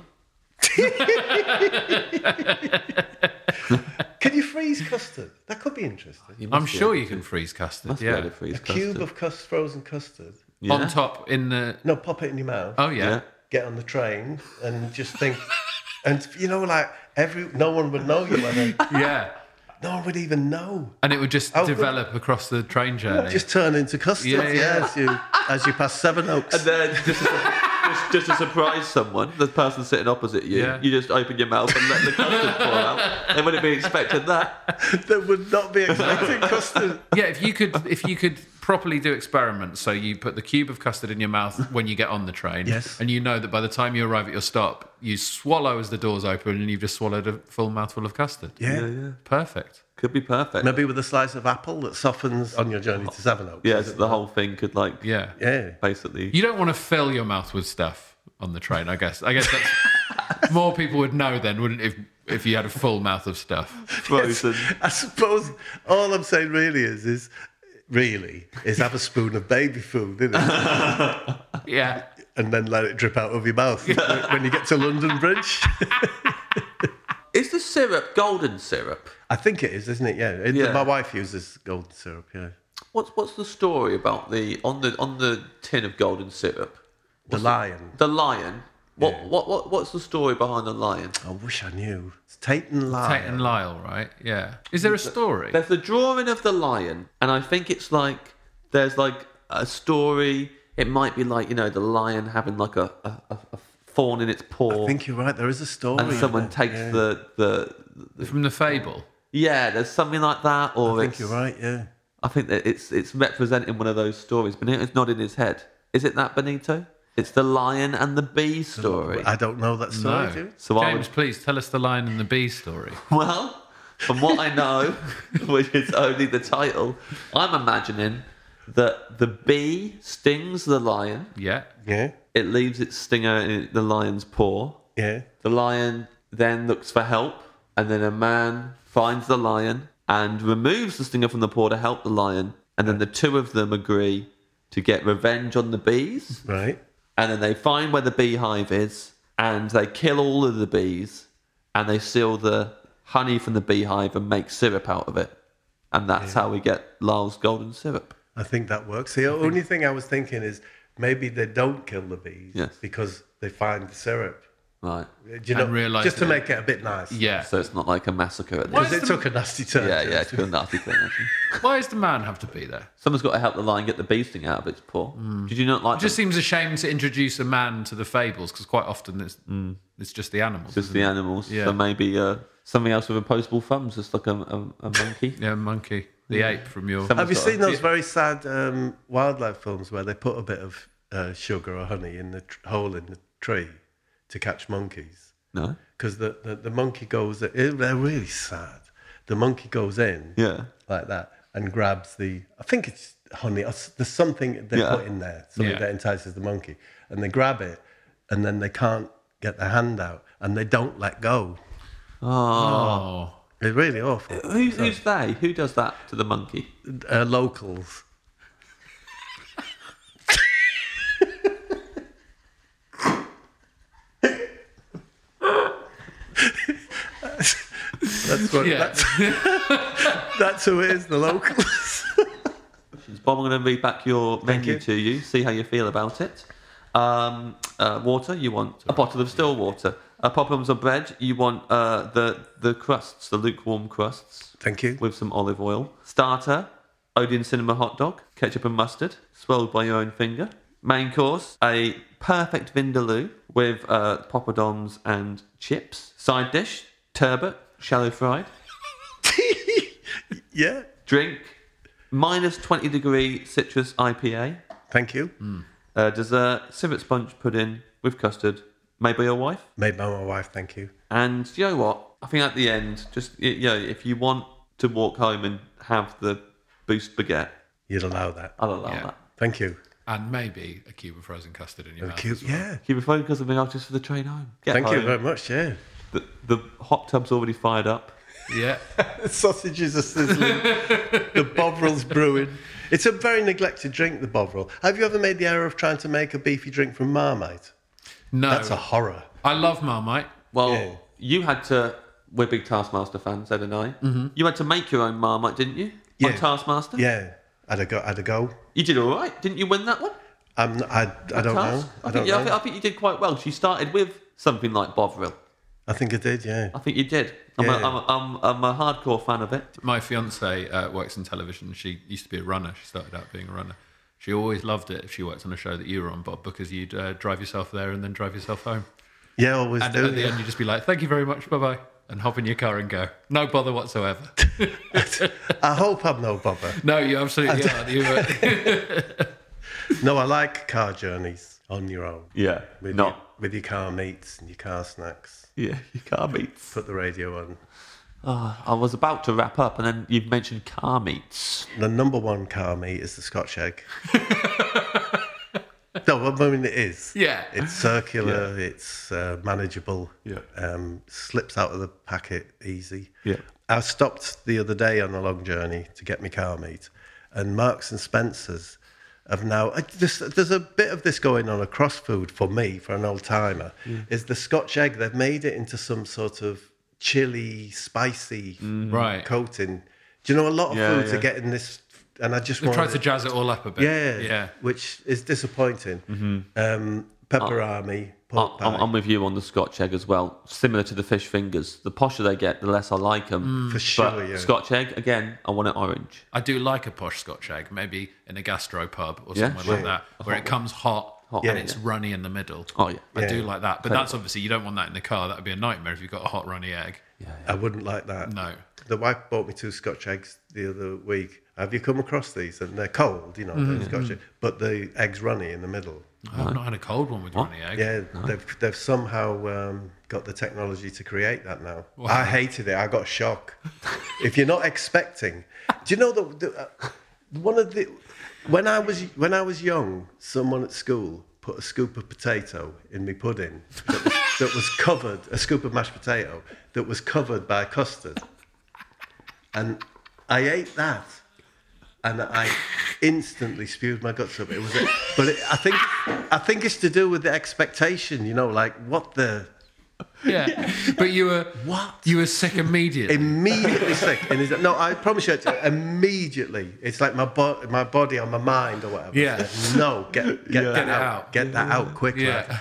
Can you freeze custard? That could be interesting. I'm sure you can freeze custard, Must be able yeah. to freeze A cube custard. of frozen custard. Yeah. On top in the... No, pop it in your mouth. Oh, yeah. Yeah. Get on the train and just think. And, like, no one would know you. Yeah. No one would even know. And it would just How good- develop across the train journey. Just turn into custard. Yeah. As you pass Seven Oaks. And then just to surprise someone, the person sitting opposite you, Yeah. you just open your mouth and let the custard pour out. They wouldn't be expecting that. They would not be expecting custard. Yeah, if you could properly do experiments, so you put the cube of custard in your mouth when you get on the train, Yes. and you know that by the time you arrive at your stop, you swallow as the doors open, and you've just swallowed a full mouthful of custard. Yeah. Perfect. Could be perfect. Maybe with a slice of apple that softens on your journey to Seven Oaks. Yeah, so the whole thing could Yeah. Yeah. basically. You don't want to fill your mouth with stuff on the train, I guess. I guess that's more people would know then, wouldn't if you had a full mouth of stuff. Frozen. I suppose all I'm saying really is have a spoon of baby food, isn't it? Yeah. And then let it drip out of your mouth when you get to London Bridge. Is the syrup golden syrup? I think it is, isn't it? Yeah. Yeah. My wife uses golden syrup. Yeah. What's the story about on the tin of golden syrup? The lion. The lion. What's the story behind the lion? I wish I knew. It's Tate and Lyle. Tate and Lyle, right? Yeah. Is there a story? There's the drawing of the lion, and I think it's like there's like a story. It might be like the lion having like a thorn in its paw. I think you're right. There is a story. and someone takes the From the fable? there's something like that, or I think you're right. Yeah. I think that it's representing one of those stories. Benito's nodding his head. Is it that, Benito? It's the lion and the bee story. I don't know that story. No. Do you? So I James, please tell us the Lion and the Bee story. Well, from what I know, which is only the title, I'm imagining that the bee stings the lion. Yeah. Yeah. It leaves its stinger in the lion's paw. Yeah. The lion then looks for help, and then a man finds the lion and removes the stinger from the paw to help the lion, and then the two of them agree to get revenge on the bees, Right. and then they find where the beehive is, and they kill all of the bees, and they steal the honey from the beehive and make syrup out of it. And that's how we get Lyle's golden syrup. I think that works. The only thing I was thinking is maybe they don't kill the bees Yes. because they find the syrup. Right. Do you know, And realise just to that- make it a bit nice. Yeah. So it's not like a massacre at the Because end. it took a nasty turn. Yeah, it's a nasty thing, actually. Why does the man have to be there? Someone's got to help the lion get the bee sting out of its paw. Did you not like It just seems a shame to introduce a man to the fables because quite often it's just the animals. just the animals? Yeah. So maybe something else with opposable thumbs, just like a monkey. Yeah, monkey. The ape from your... Some- Have you Got a- seen those very sad wildlife films where they put a bit of sugar or honey in the hole in the tree to catch monkeys? No? Because the monkey goes, they're really sad. The monkey goes in like that and grabs I think it's honey. There's something they put in there, something that entices the monkey. And they grab it and then they can't get their hand out and they don't let go. Oh. It's really awful. Who's they? Who does that to the monkey? Locals. That's who it is, the locals. Bob, I'm going to read back your menu to you, see how you feel about it. Water, you want a bottle of still water. Poppadoms of bread, you want the crusts, the lukewarm crusts. Thank you. With some olive oil. Starter, Odeon cinema hot dog, ketchup and mustard, swirled by your own finger. Main course, a perfect vindaloo with poppadoms and chips. Side dish, turbot, shallow fried. Yeah. Drink, minus 20 degree citrus IPA. Thank you. Dessert, civet sponge pudding with custard, made by your wife. Made by my wife, thank you. And you know what? I think at the end, just if you want to walk home and have the Boost baguette, you'd allow that. I'll allow that. Thank you. And maybe a cube of frozen custard in your mouth. Yeah. Keep it focused on being out just for the train home. Thank you very much. Yeah. The hot tub's already fired up. Yeah. The sausages are sizzling. The Bovril's brewing. It's a very neglected drink, the Bovril. Have you ever made the error of trying to make a beefy drink from Marmite? No. That's a horror. I love Marmite. Well, you had to... We're big Taskmaster fans, Ed and I. Mm-hmm. You had to make your own Marmite, didn't you? Yeah. On Taskmaster? Yeah. Had a go. You did all right. Didn't you win that one? I don't know. I think you did quite well. She started with something like Bovril. I think I did, yeah. I think you did. I'm a hardcore fan of it. My fiancée works in television. She used to be a runner. She started out being a runner. She always loved it if she worked on a show that you were on, Bob, because you'd drive yourself there and then drive yourself home. Yeah, always and do. At the end, you'd just be like, thank you very much, bye-bye, and hop in your car and go. No bother whatsoever. I hope I'm no bother. No, you absolutely are. No, I like car journeys on your own. Yeah. With your car meats and your car snacks. Yeah, your car meats. Put the radio on. I was about to wrap up and then you've mentioned car meats. The number one car meat is the Scotch egg. No, I mean, it is. Yeah. It's circular, it's manageable, slips out of the packet easy. Yeah. I stopped the other day on a long journey to get my car meat, and Marks and Spencer's have now... There's a bit of this going on across food for me, for an old-timer, is the Scotch egg. They've made it into some sort of chili, spicy coating. Do you know, a lot of foods are getting this... And I just tried to jazz it all up a bit. Yeah. Which is disappointing. Mm-hmm. Pepperami, pork pie. I'm with you on the Scotch egg as well. Similar to the fish fingers. The posher they get, the less I like them. For sure, but Scotch egg, again, I want it orange. I do like a posh Scotch egg, maybe in a gastro pub or somewhere like that, where it comes hot and it's runny in the middle. Oh, yeah. I do like that. But that's obviously, you don't want that in the car. That would be a nightmare if you've got a hot runny egg. Yeah. I wouldn't like that. No. The wife bought me 2 Scotch eggs the other week. Have you come across these? And they're cold, you know, the Scotch egg, but the egg's runny in the middle. I've not had a cold one with runny egg. Yeah, they've somehow got the technology to create that now. Wow. I hated it. I got a shock. If you're not expecting... Do you know one of the... When I was young, someone at school put a scoop of potato in my pudding that was covered, a scoop of mashed potato, that was covered by custard. And I ate that, and I instantly spewed my guts up. I think it's to do with the expectation, you know, like what the... Yeah, but you were... What? You were sick immediately. Immediately sick. And no, I promise you, immediately. It's like my body or my mind or whatever. Yeah. No, get that out. Get that out quickly. Yeah.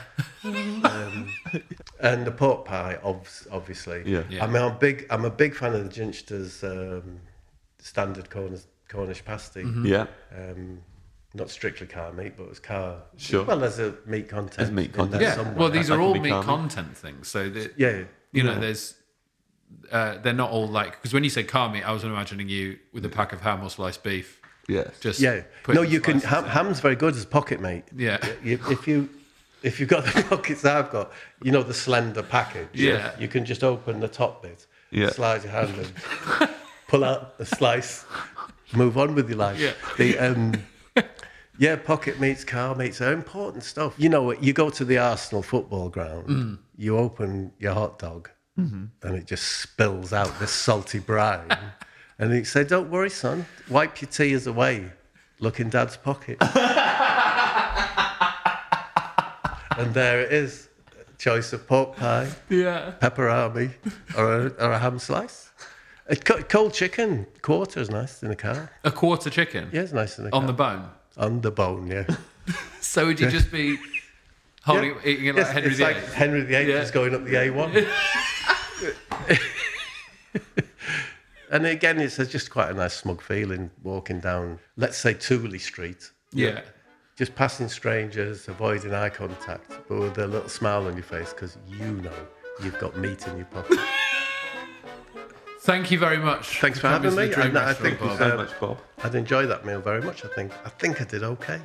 And the pork pie, obviously. Yeah. I mean, I'm a big fan of the Ginster's standard Cornish pasty. Mm-hmm. Yeah. Not strictly car meat, but it's car. Sure. Well, there's a meat content. There's meat content. In there Yeah. somewhere. Well, these are all meat car content things. So that, you know, there's they're not all like, because when you said car meat, I was imagining you with a pack of ham or sliced beef. Yes. Just No, you can. Ham's very good as pocket meat. Yeah. If you've got the pockets I've got, you know, the slender package. Yeah. You can just open the top bit Yeah. slide your hand and pull out a slice, move on with your life. Yeah. Pocket meats, car meats are important stuff. You know, you go to the Arsenal football ground, you open your hot dog, and it just spills out this salty brine. And you say, don't worry, son, wipe your tears away. Look in Dad's pocket. And there it is. Choice of pork pie, pepperami, or a ham slice. A cold chicken, quarter is nice in the car. A quarter chicken? Yeah, it's nice in the car. On the bone? On the bone, yeah. So would you just be eating it like Henry it's VIII? like Henry VIII is going up the A1. And again, it's just quite a nice smug feeling walking down, let's say, Tooley Street. Yeah. Just passing strangers, avoiding eye contact, but with a little smile on your face because you know you've got meat in your pocket. Thank you very much. Thanks for having me. I think Thank you so much, Bob. I'd enjoy that meal very much. I think I did okay.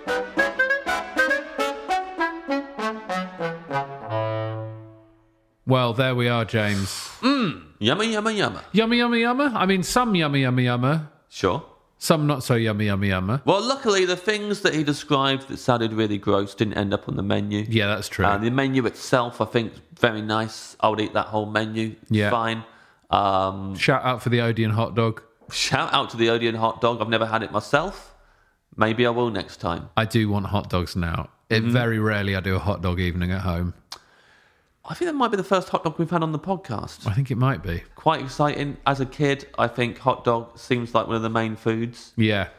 Well, there we are, James. Yummy, yummy, yummy. Yummy, yummy, yummy. I mean, some yummy, yummy, yummy. Sure. Some not so yummy, yummy, yummy. Well, luckily, the things that he described that sounded really gross didn't end up on the menu. Yeah, that's true. The menu itself, I think, is very nice. I would eat that whole menu. It's Yeah. fine. Shout out for the Odeon hot dog. Shout out to the Odeon hot dog. I've never had it myself. Maybe I will next time. I do want hot dogs now. Very rarely I do a hot dog evening at home. I think that might be the first hot dog we've had on the podcast. I think it might be. Quite exciting. As a kid, I think hot dog seems like one of the main foods. Yeah.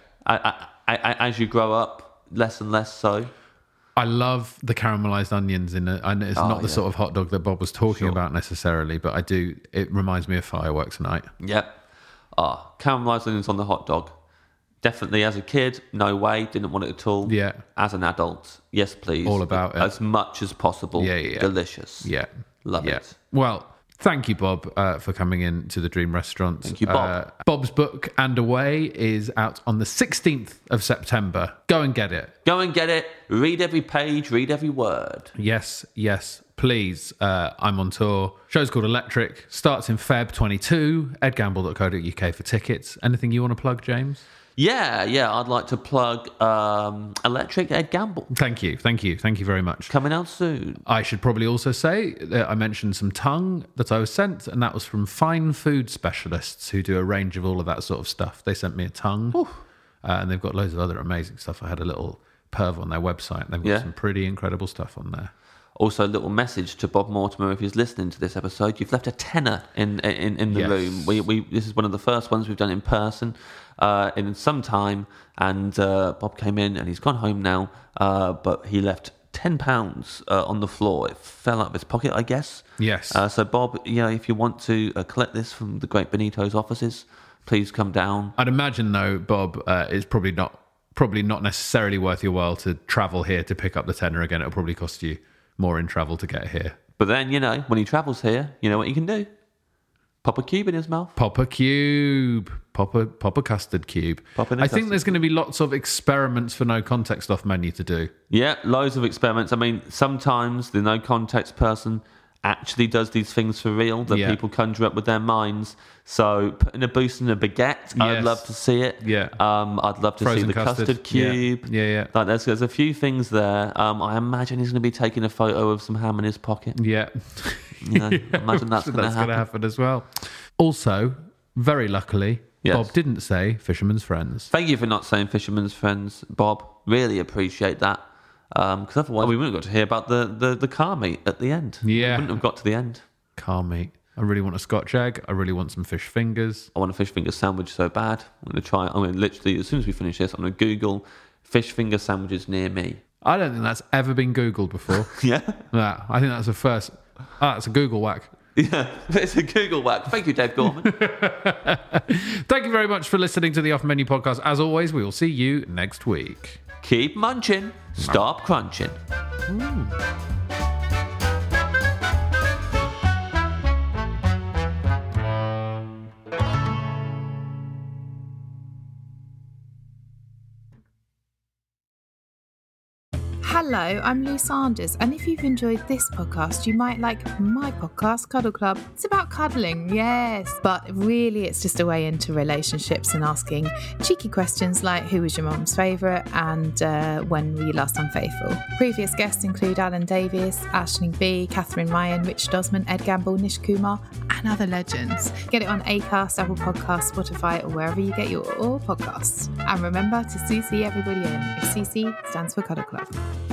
As you grow up, less and less so. I love the caramelized onions in it. And it's not the sort of hot dog that Bob was talking about necessarily, but I do. It reminds me of fireworks night. Yep. Caramelized onions on the hot dog. Definitely as a kid, no way, didn't want it at all. Yeah. As an adult, yes, please. All about it. As much as possible. Yeah. Delicious. Yeah. Love it. Well, thank you, Bob, for coming in to the Dream Restaurant. Thank you, Bob. Bob's book, And Away, is out on the 16th of September. Go and get it. Go and get it. Read every page, read every word. Yes, please. I'm on tour. Show's called Electric. Starts in Feb 22. edgamble.co.uk for tickets. Anything you want to plug, James? Yeah. I'd like to plug Electric Ed Gamble. Thank you very much. Coming out soon. I should probably also say that I mentioned some tongue that I was sent, and that was from Fine Food Specialists, who do a range of all of that sort of stuff. They sent me a tongue, and they've got loads of other amazing stuff. I had a little perv on their website. They've got some pretty incredible stuff on there. Also, a little message to Bob Mortimer if he's listening to this episode. You've left a tenner in the room. We this is one of the first ones we've done in person in some time. And Bob came in and he's gone home now. But he left £10 on the floor. It fell out of his pocket, I guess. Yes. So Bob, if you want to collect this from the Great Benito's offices, please come down. I'd imagine though, Bob, it's probably not necessarily worth your while to travel here to pick up the tenner again. It'll probably cost you more in travel to get here. But then, when he travels here, you know what you can do? Pop a cube in his mouth. Pop a cube. Pop a custard cube. I think there's going to be lots of experiments for no context off menu to do. Yeah, loads of experiments. I mean, sometimes the no context person actually does these things for real that people conjure up with their minds. So putting a boost in a baguette, I'd love to see it. Yeah. I'd love to see the custard cube. Yeah. Like there's a few things there. I imagine he's going to be taking a photo of some ham in his pocket. Yeah. Imagine that's going to happen. Going to happen as well. Also, very luckily, Bob didn't say Fisherman's Friends. Thank you for not saying Fisherman's Friends, Bob. Really appreciate that. Because otherwise we wouldn't have got to hear about the car meat at the end. Yeah. We wouldn't have got to the end. Car meat. I really want a Scotch egg. I really want some fish fingers. I want a fish finger sandwich so bad. I'm going to try it. I'm going to literally, as soon as we finish this, I'm going to Google fish finger sandwiches near me. I don't think that's ever been Googled before. Yeah? Yeah, I think that's a first. It's a Google whack. Yeah, it's a Google whack. Thank you, Dave Gorman. Thank you very much for listening to the Off Menu Podcast. As always, we will see you next week. Keep munching. Stop crunching. Hello, I'm Lou Sanders, and if you've enjoyed this podcast, you might like my podcast, Cuddle Club. It's about cuddling, yes, but really it's just a way into relationships and asking cheeky questions like who was your mum's favourite and when were you last unfaithful. Previous guests include Alan Davies, Aisling B, Catherine Ryan, Rich Dosman, Ed Gamble, Nish Kumar, and other legends. Get it on Acast, Apple Podcasts, Spotify, or wherever you get your podcasts. And remember to CC everybody in if CC stands for Cuddle Club.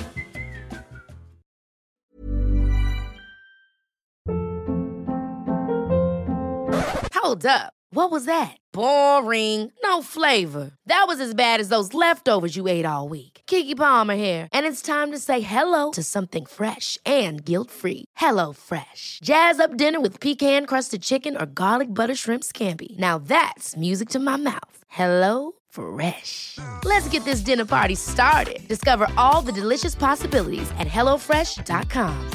Hold up. What was that? Boring. No flavor. That was as bad as those leftovers you ate all week. Keke Palmer here, and it's time to say hello to something fresh and guilt-free. Hello Fresh. Jazz up dinner with pecan-crusted chicken or garlic butter shrimp scampi. Now that's music to my mouth. Hello Fresh. Let's get this dinner party started. Discover all the delicious possibilities at hellofresh.com.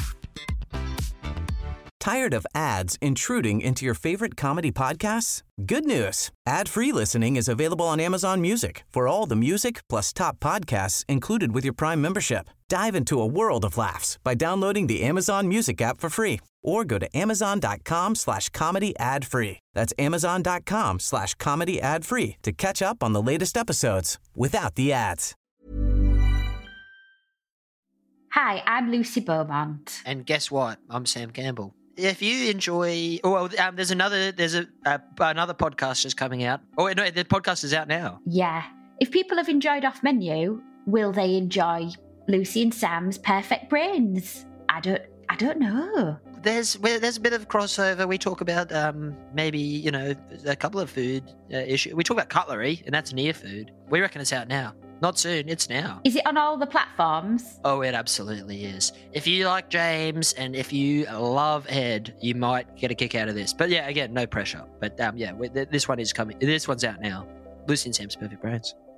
Tired of ads intruding into your favorite comedy podcasts? Good news. Ad-free listening is available on Amazon Music for all the music plus top podcasts included with your Prime membership. Dive into a world of laughs by downloading the Amazon Music app for free or go to amazon.com/comedy ad-free. That's amazon.com/comedy ad-free to catch up on the latest episodes without the ads. Hi, I'm Lucy Beaumont. And guess what? I'm Sam Campbell. If you enjoy, there's another podcast just coming out. Oh no, the podcast is out now. Yeah. If people have enjoyed Off Menu, will they enjoy Lucy and Sam's Perfect Brains? I don't know. There's a bit of crossover. We talk about maybe a couple of food issues. We talk about cutlery, and that's near food. We reckon it's out now. Not soon, it's now. Is it on all the platforms? Oh, it absolutely is. If you like James and if you love Ed, you might get a kick out of this. But yeah, again, no pressure. But this one is coming. This one's out now. Lucy and Sam's Perfect Brains.